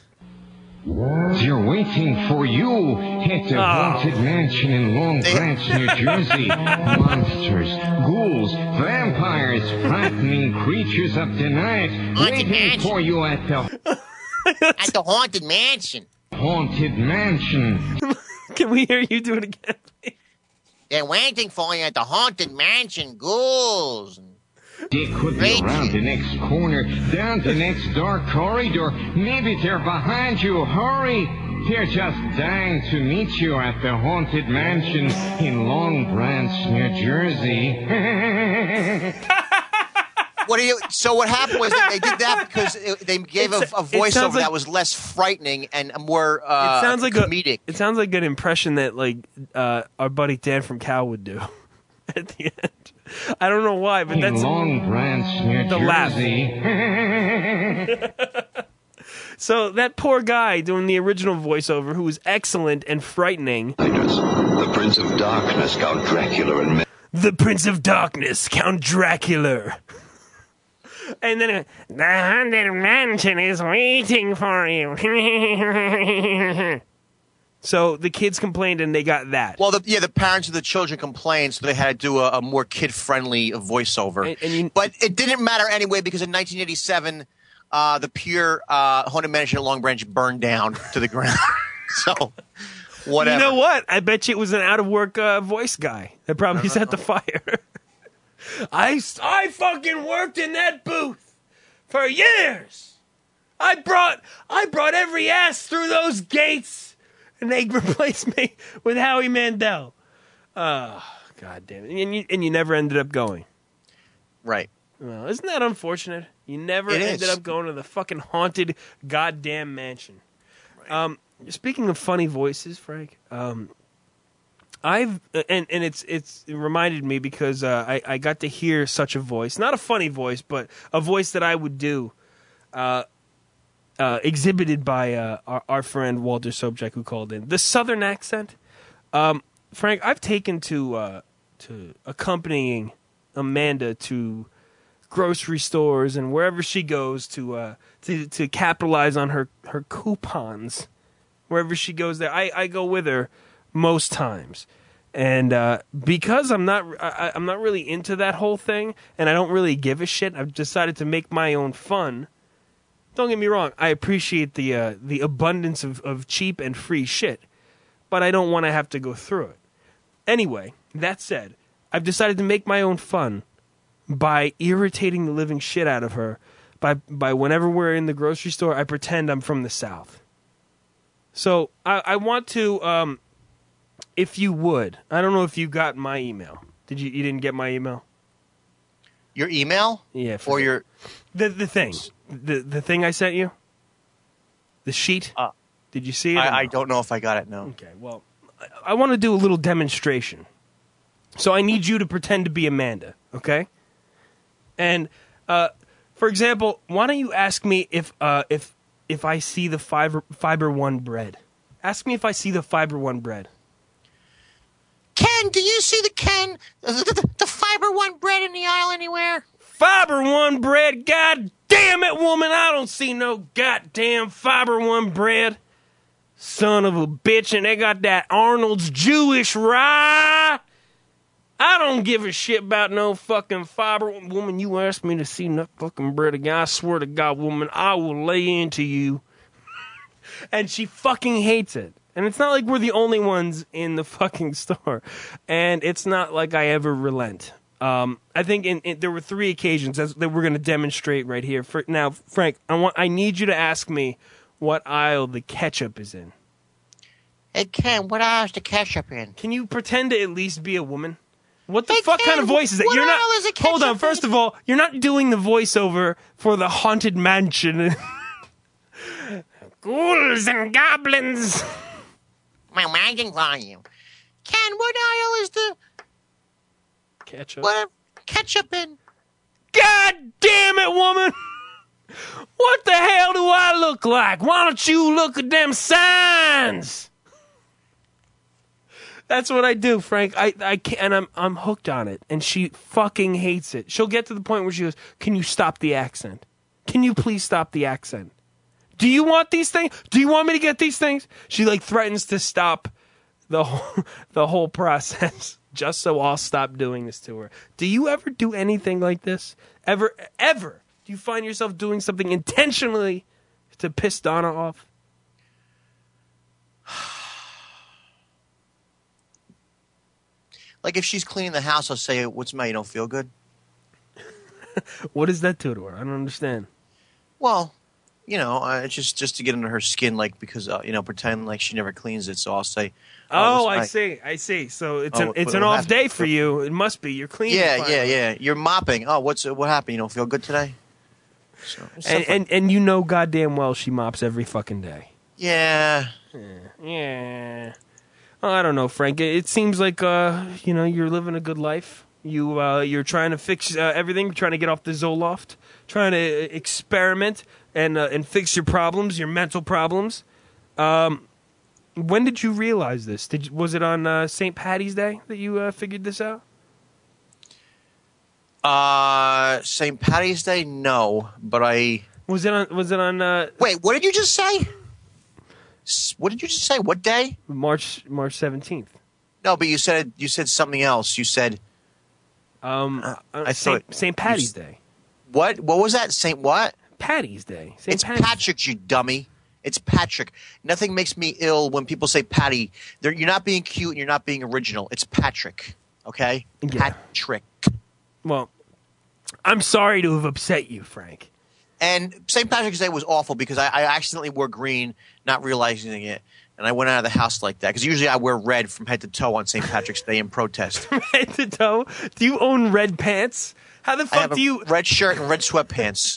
They're waiting for you at the Oh. Haunted Mansion in Long Branch, New Jersey. Monsters, ghouls, vampires, frightening creatures of the night waiting Mansion. for you at the At the Haunted Mansion. Haunted Mansion. Can we hear you do it again, please? They're waiting for you at the Haunted Mansion, ghouls. They could be Great. around the next corner, down the next dark corridor. Maybe they're behind you. Hurry! They're just dying to meet you at the Haunted Mansion in Long Branch, New Jersey. What do you? So what happened was that they did that because it, they gave a, It's- a it sounds voiceover like- that was less frightening and more uh, It sounds like comedic. a. It sounds like an impression that like uh, our buddy Dan from Cal would do at the end. I don't know why, but in that's Long Branch, New the laugh. Jersey. So that poor guy doing the original voiceover, who was excellent and frightening. The Prince of Darkness, Count Dracula, and many The Prince of Darkness, Count Dracula. And then uh, the Haunted Mansion is waiting for you. So the kids complained, and they got that. Well, the, yeah, the parents of the children complained, so they had to do a, a more kid-friendly voiceover. And- and you- but it didn't matter anyway because in nineteen eighty-seven, uh, the pure uh, Haunted Mansion at Long Branch burned down to the ground. So, whatever. You know what? I bet you it was an out-of-work uh, voice guy that probably set the fire. I, I fucking worked in that booth for years. I brought I brought every ass through those gates, and they replaced me with Howie Mandel. Oh, God damn it. And you, and you never ended up going. Right. Well, isn't that unfortunate? You never It ended is. up going to the fucking haunted goddamn mansion. Um, speaking of funny voices, Frank, um, I've and and it's it's it reminded me because uh, I I got to hear such a voice, not a funny voice, but a voice that I would do. Uh, uh, exhibited by uh, our, our friend Walter Sobchak, who called in. The Southern accent. Um, Frank, I've taken to uh, to accompanying Amanda to grocery stores and wherever she goes to uh, to to capitalize on her, her coupons. Wherever she goes there, I, I go with her most times. And uh, because I'm not I, I'm not really into that whole thing, and I don't really give a shit, I've decided to make my own fun. Don't get me wrong, I appreciate the uh, the abundance of, of cheap and free shit, but I don't want to have to go through it. Anyway, that said, I've decided to make my own fun by irritating the living shit out of her. By by whenever we're in the grocery store, I pretend I'm from the South. So I, I want to, um, if you would, I don't know if you got my email. Did you? You didn't get my email? Your email? Yeah. Or your the the thing, the the thing I sent you. The sheet. Uh, Did you see it? I, no? I don't know if I got it. No. Okay. Well, I, I want to do a little demonstration. So I need you to pretend to be Amanda. Okay. And uh, for example, why don't you ask me if uh, if if I see the fiber fiber one bread? Ask me if I see the fiber one bread. Ken, do you see the Ken, the, the, the Fiber One bread in the aisle anywhere? Fiber One bread? God damn it, woman! I don't see no goddamn Fiber One bread. Son of a bitch, and they got that Arnold's Jewish rye. I don't give a shit about no fucking Fiber woman. You asked me to see no fucking bread again. I swear to God, woman, I will lay into you. And she fucking hates it. And it's not like we're the only ones in the fucking store. And it's not like I ever relent. Um, I think in, in, there were three occasions that, that we're going to demonstrate right here. For, now, Frank, I want I need you to ask me what aisle the ketchup is in. Hey, Ken, what aisle is the ketchup in? Can you pretend to at least be a woman? What the hey, fuck Ken, kind of voice is that? What You're not. aisle is the Hold on. ketchup First in? of all, you're not doing the voiceover for the Haunted Mansion. Ghouls and goblins. My imagine volume. Ken, what aisle is the ketchup? What ketchup in? God damn it, woman! What the hell do I look like? Why don't you look at them signs? That's what I do, Frank. I I can't, and I'm I'm hooked on it, and she fucking hates it. She'll get to the point where she goes, "Can you stop the accent? Can you please stop the accent? Do you want these things? Do you want me to get these things?" She like threatens to stop the whole, the whole process just so I'll stop doing this to her. Do you ever do anything like this? Ever ever? Do you find yourself doing something intentionally to piss Donna off? Like if she's cleaning the house, I'll say, "What's the matter? You don't feel good?" What does that do to her? I don't understand. Well, you know, uh, it's just just to get under her skin, like because uh, you know, pretend like she never cleans it. So I'll say, "Oh, oh I my... see, I see." So it's oh, an it's what, an what off happened? day for you. It must be. You're cleaning. Yeah, finally. yeah, yeah. You're mopping. Oh, what's what happened? You don't feel good today? So, and, and and you know goddamn well she mops every fucking day. Yeah. Yeah. yeah. Oh, I don't know, Frank. It, it seems like uh, you know, you're living a good life. You uh, you're trying to fix uh, everything. You're trying to get off the Zoloft. Trying to experiment and uh, and fix your problems, your mental problems. Um, when did you realize this? Did you, was it on uh, Saint Patty's Day that you uh, figured this out? Uh, Saint Patty's Day, no, but I was it on. Was it on? Uh, Wait, what did you just say? What did you just say? What day? March March seventeenth. No, but you said you said something else. You said um, uh, uh, I Saint, thought Saint Patty's you, Day. What? What was that? Saint what? Patty's Day. Saint It's Patty's. Patrick, you dummy. It's Patrick. Nothing makes me ill when people say Patty. They're, you're not being cute and you're not being original. It's Patrick. Okay? Yeah. Patrick. Well, I'm sorry to have upset you, Frank. And Saint Patrick's Day was awful because I, I accidentally wore green, not realizing it. And I went out of the house like that. Because usually I wear red from head to toe on Saint Patrick's Day in protest. Head to toe? Do you own red pants? How the I fuck have do a you... red shirt and red sweatpants.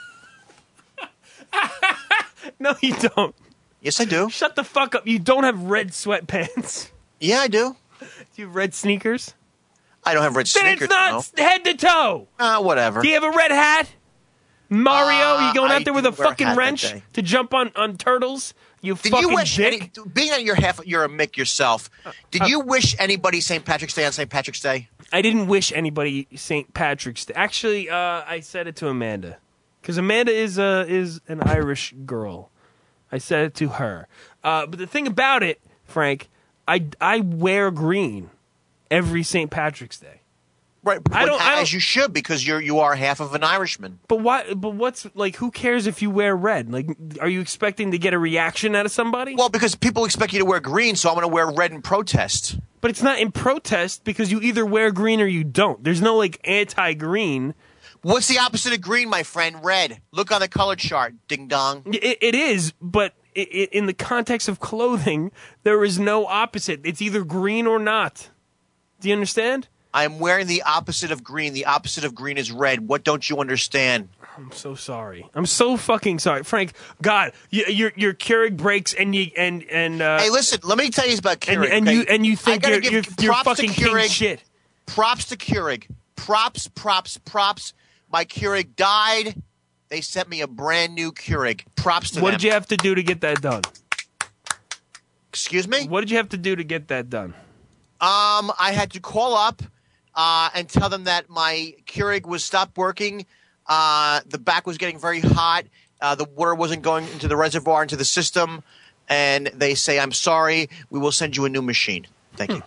No, you don't. Yes, I do. Shut the fuck up. You don't have red sweatpants. Yeah, I do. Do you have red sneakers? I don't have red then sneakers. Then it's not no. head to toe. Uh, whatever. Do you have a red hat? Mario, Uh, you going I out there with a didn't wear a fucking hat that wrench day. to jump on, on turtles? You Did fucking you wish dick. any, being that you're half you're a Mick yourself? Did uh, you wish anybody Saint Patrick's Day on Saint Patrick's Day? I didn't wish anybody Saint Patrick's Day. Actually, uh, I said it to Amanda because Amanda is uh, is an Irish girl. I said it to her. Uh, but the thing about it, Frank, I, I wear green every Saint Patrick's Day. Right, I don't, I don't, as you should, because you're you are half of an Irishman. But why? But what's like? Who cares if you wear red? Like, are you expecting to get a reaction out of somebody? Well, because people expect you to wear green, so I'm going to wear red in protest. But it's not in protest because you either wear green or you don't. There's no like anti-green. What's the opposite of green, my friend? Red. Look on the color chart. Ding dong. It, it is, but it, it, in the context of clothing, there is no opposite. It's either green or not. Do you understand? I'm wearing the opposite of green. The opposite of green is red. What don't you understand? I'm so sorry. I'm so fucking sorry, Frank. God, you, your your Keurig breaks and you and and. Uh, hey, listen. Let me tell you about Keurig. And, and okay? you and you think I you're gotta you're, give you're props to fucking king Keurig. shit. Props to Keurig. Props, props, props. My Keurig died. They sent me a brand new Keurig. Props to What them. did you have to do to get that done? Excuse me? What did you have to do to get that done? Um, I had to call up uh, and tell them that my Keurig was stopped working. Uh, the back was getting very hot. Uh, the water wasn't going into the reservoir, into the system. And they say, I'm sorry. We will send you a new machine. Thank you.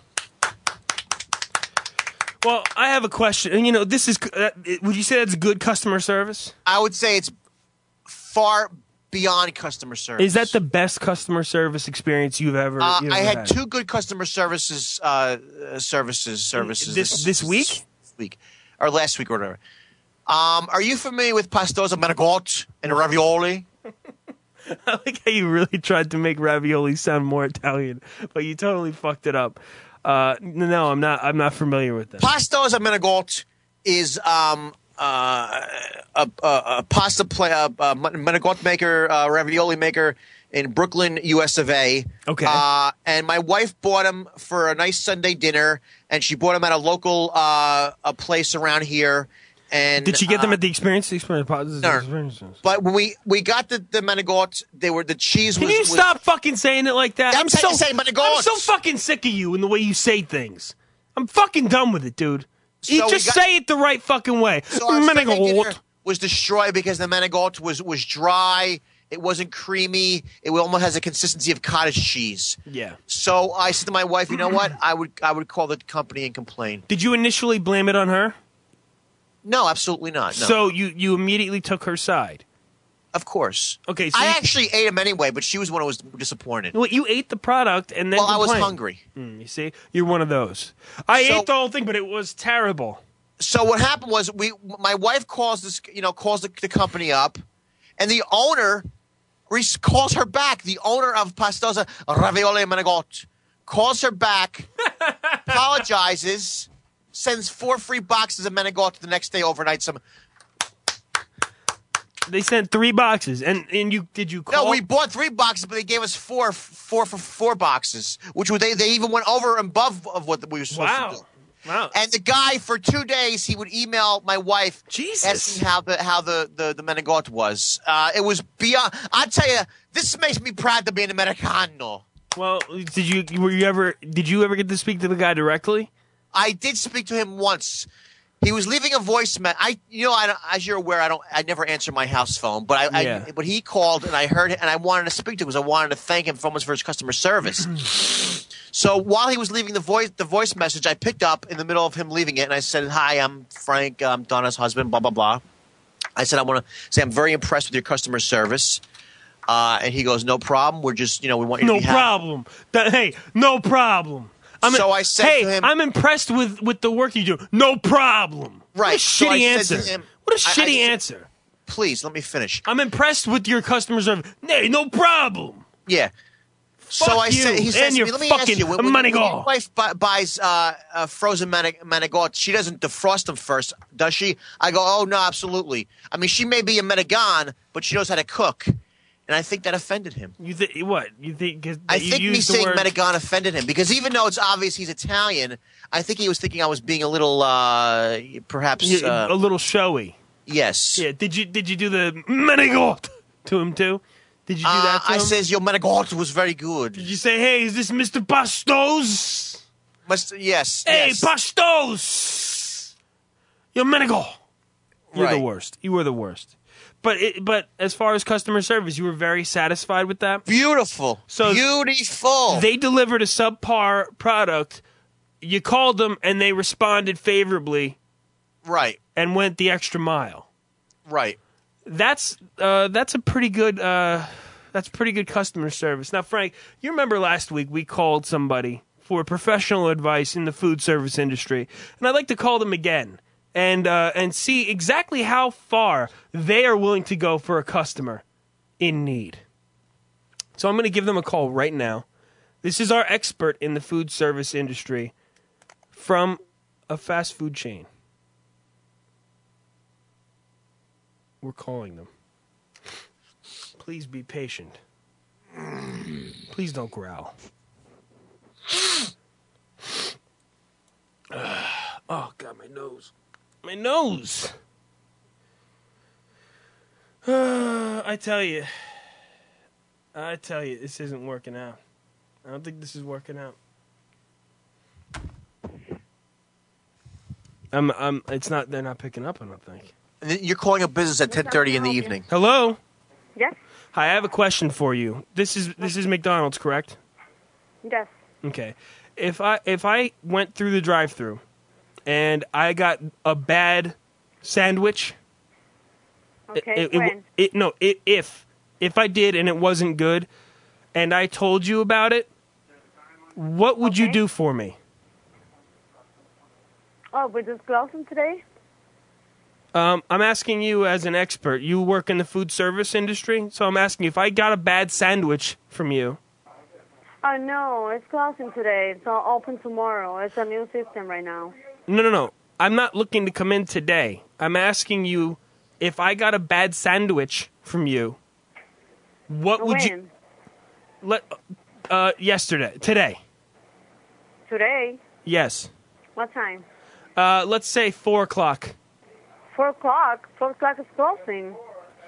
Well, I have a question. And, you know, this is, uh, would you say that's good customer service? I would say it's far beyond customer service. Is that the best customer service experience you've ever, Uh, you've I ever had two good customer services, uh, uh, services, services This- this week? this week, or last week, or whatever. Um, are you familiar with pastosa menegote and ravioli? I like how you really tried to make ravioli sound more Italian, but you totally fucked it up. Uh, no, I'm not. I'm not familiar with that. Pastosa menegote is um, uh, a, a, a pasta play, a, a menegote maker, uh, ravioli maker in Brooklyn, U S of A. Okay. Uh, and my wife bought them for a nice Sunday dinner, and she bought them at a local uh, a place around here. And Did she get them uh, at the experience? The experience, the No. experiences? But when we, we got the, the menegote, they were the cheese Can was. you was- stop fucking saying it like that? I'm I'm saying- so saying menegote. I'm so fucking sick of you and the way you say things. I'm fucking done with it, dude. You So we just got- say it the right fucking way. So our Sunday dinner Menegote. was destroyed because the menegote was was dry. It wasn't creamy. It almost has a consistency of cottage cheese. Yeah. So I said to my wife, you know what? I would I would call the company and complain. Did you initially blame it on her? No, absolutely not. No. So you you immediately took her side. Of course. Okay. So I you, actually ate them anyway, but she was the one who was disappointed. well, you ate the product and then Well, I was complained. hungry. Hmm, you see, you're one of those. I So- ate the whole thing, but it was terrible. So what happened was we my wife calls this you know calls the, the company up, and the owner re- calls her back. The owner of Pastosa Ravioli Menegote calls her back, apologizes, sends four free boxes of Menegote the next day overnight. Some They sent three boxes, and and you did you call? no, we bought three boxes, but they gave us four four for four boxes, which were, they they even went over and above of what we were supposed Wow. to do. Wow. And the guy for two days he would email my wife Jesus. asking how the how the the, the menegote was. Uh, it was beyond. I tell you, this makes me proud to be an Americano. Well, did you were you ever did you ever get to speak to the guy directly? I did speak to him once. He was leaving a voicemail. I, you know, I, don't- as you're aware, I don't. I never answer my house phone. But I, Yeah. I, but he called and I heard it, and I wanted to speak to him because I wanted to thank him so much for his customer service. So while he was leaving the voice, the voice message, I picked up in the middle of him leaving it, and I said, "Hi, I'm Frank. I'm Donna's husband. Blah blah blah." I said, "I want to say I'm very impressed with your customer service." Uh, and he goes, "No problem. We're just, you know, we want you No to be happy." problem. That, hey, no problem. I'm So I said hey, to him- I'm impressed with, with the work you do. No problem. Right. What a So I shitty said answer. to him- what a I- I shitty said- answer. Please let me finish. I'm impressed with your customer service. Hey, no problem. Yeah. Fuck so I you said, he and says to your me, let me ask fucking you, when, when, when Menegote. your wife bu- buys uh, uh, frozen mani- Menegote, she doesn't defrost them first, does she? I go, oh, no, absolutely. I mean, she may be a Menegon, but she knows how to cook. And I think that offended him. You think what? You think? 'cause I that you think me used the saying word- Menegon offended him because even though it's obvious he's Italian, I think he was thinking I was being a little, uh, perhaps, You- uh, a little showy. Yes. Yeah. Did you did you do the Manigault to him too? Did you do Uh, that to I him? says your Manigault was very good. Did you say, hey, is this Mister Pastos? Mister Yes. Hey, yes. Pastos! Your Manigault. You're the Right. worst. You were the worst. But it, but as far as customer service, you were very satisfied with that? Beautiful. So Beautiful. They delivered a subpar product. You called them, and they responded favorably. Right. And went the extra mile. Right. That's uh, that's a pretty good uh, that's pretty good customer service. Now, Frank, you remember last week we called somebody for professional advice in the food service industry, and I'd like to call them again and uh, and see exactly how far they are willing to go for a customer in need. So I'm going to give them a call right now. This is our expert in the food service industry from a fast food chain. We're calling them. Please be patient. Please don't growl. Oh, God, my nose. My nose! Uh, I tell you. I tell you, this isn't working out. I don't think this is working out. I'm, I'm, it's not, they're not picking up, I don't think. You're calling a business at ten thirty in the evening. Hello? Yes. Hi, I have a question for you. This is this is McDonald's, correct? Yes. Okay. If I if I went through the drive-thru and I got a bad sandwich, Okay. it, it, when? it, it no, it, if if I did and it wasn't good, and I told you about it, what would you do for me? Oh, we're just closing today? Um, I'm asking you as an expert. You work in the food service industry, so I'm asking you if I got a bad sandwich from you. Oh, no, it's closing today. It's all open tomorrow. It's a new system right now. No, no, no. I'm not looking to come in today. I'm asking you if I got a bad sandwich from you. What would you When? let? Uh, yesterday, today. Today? Yes. What time? Uh, let's say four o'clock Four o'clock. Four o'clock is closing.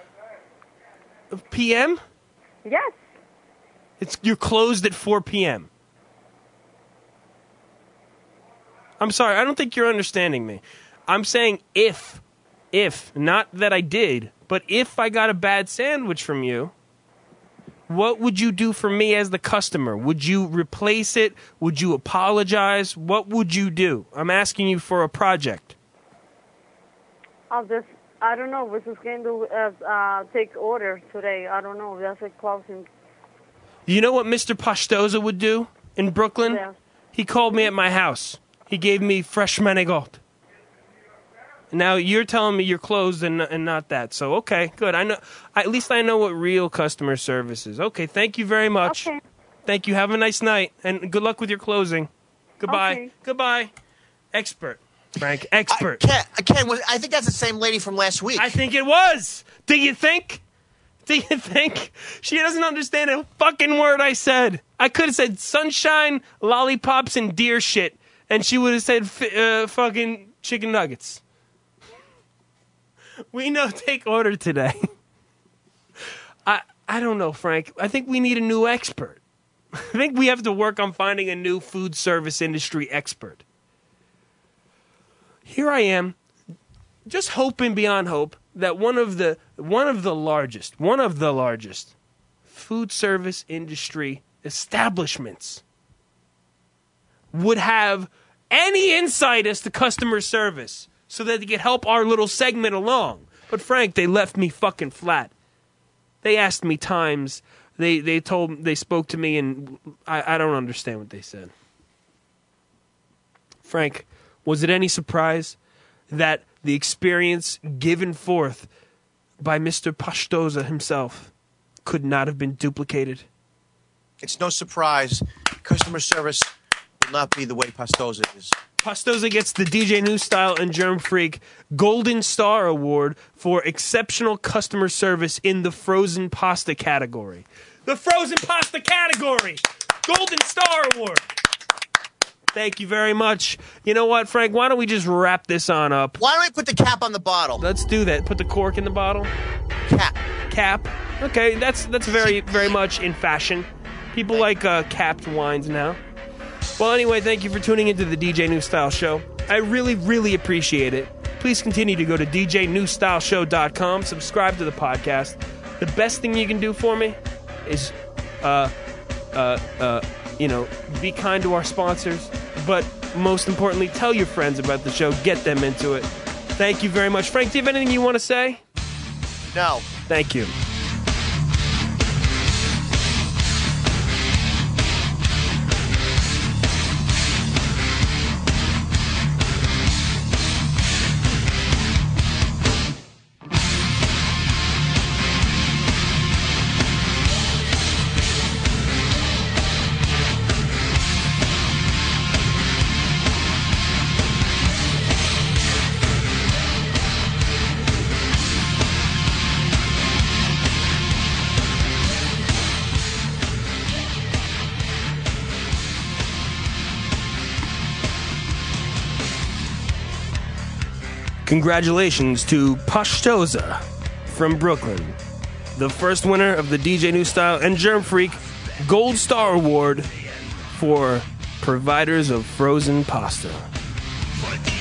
p m. Yes. It's you're closed at four p m. I'm sorry, I don't think you're understanding me. I'm saying if, if, not that I did, but if I got a bad sandwich from you, what would you do for me as the customer? Would you replace it? Would you apologize? What would you do? I'm asking you for a project. I'll just, I don't know. We're just going to uh, uh, take orders today. I don't know. That's a closing. You know what Mister Pastoza would do in Brooklyn? Yeah. He called me at my house. He gave me fresh manigot. Now you're telling me you're closed and and not that. So okay, good. I know. At least I know what real customer service is. Okay, thank you very much. Okay. Thank you. Have a nice night and good luck with your closing. Goodbye. Okay. Goodbye. Expert, Frank. Expert. Ken, Ken, was- I think that's the same lady from last week. I think it was. Do you think? Do you think? She doesn't understand a fucking word I said. I could have said sunshine, lollipops, and deer shit, and she would have said f- uh, fucking chicken nuggets. We know take order today. I I don't know, Frank. I think we need a new expert. I think we have to work on finding a new food service industry expert. Here I am, just hoping beyond hope that one of the one of the largest, one of the largest food service industry establishments would have any insight as to customer service so that they could help our little segment along. But Frank, they left me fucking flat. They asked me times. They they told they spoke to me, and I, I don't understand what they said. Frank, was it any surprise that the experience given forth by Mister Pastoza himself could not have been duplicated? It's no surprise. Customer service will not be the way Pastoza is. Pastoza gets the D J New Style and Germ Freak Golden Star Award for exceptional customer service in the frozen pasta category. The frozen pasta category! Golden Star Award! Thank you very much. You know what, Frank? Why don't we just wrap this on up? Why don't we put the cap on the bottle? Let's do that. Put the cork in the bottle. Cap. Cap. Okay, that's that's very very much in fashion. People like uh, capped wines now. Well, anyway, thank you for tuning into the D J New Style Show. I really, really appreciate it. Please continue to go to d j new style show dot com. Subscribe to the podcast. The best thing you can do for me is, uh, uh, uh, you know, be kind to our sponsors. But most importantly, tell your friends about the show. Get them into it. Thank you very much. Frank, do you have anything you want to say? No. Thank you. Congratulations to Pashtoza from Brooklyn, the first winner of the D J New Style and Germ Freak Gold Star Award for providers of frozen pasta.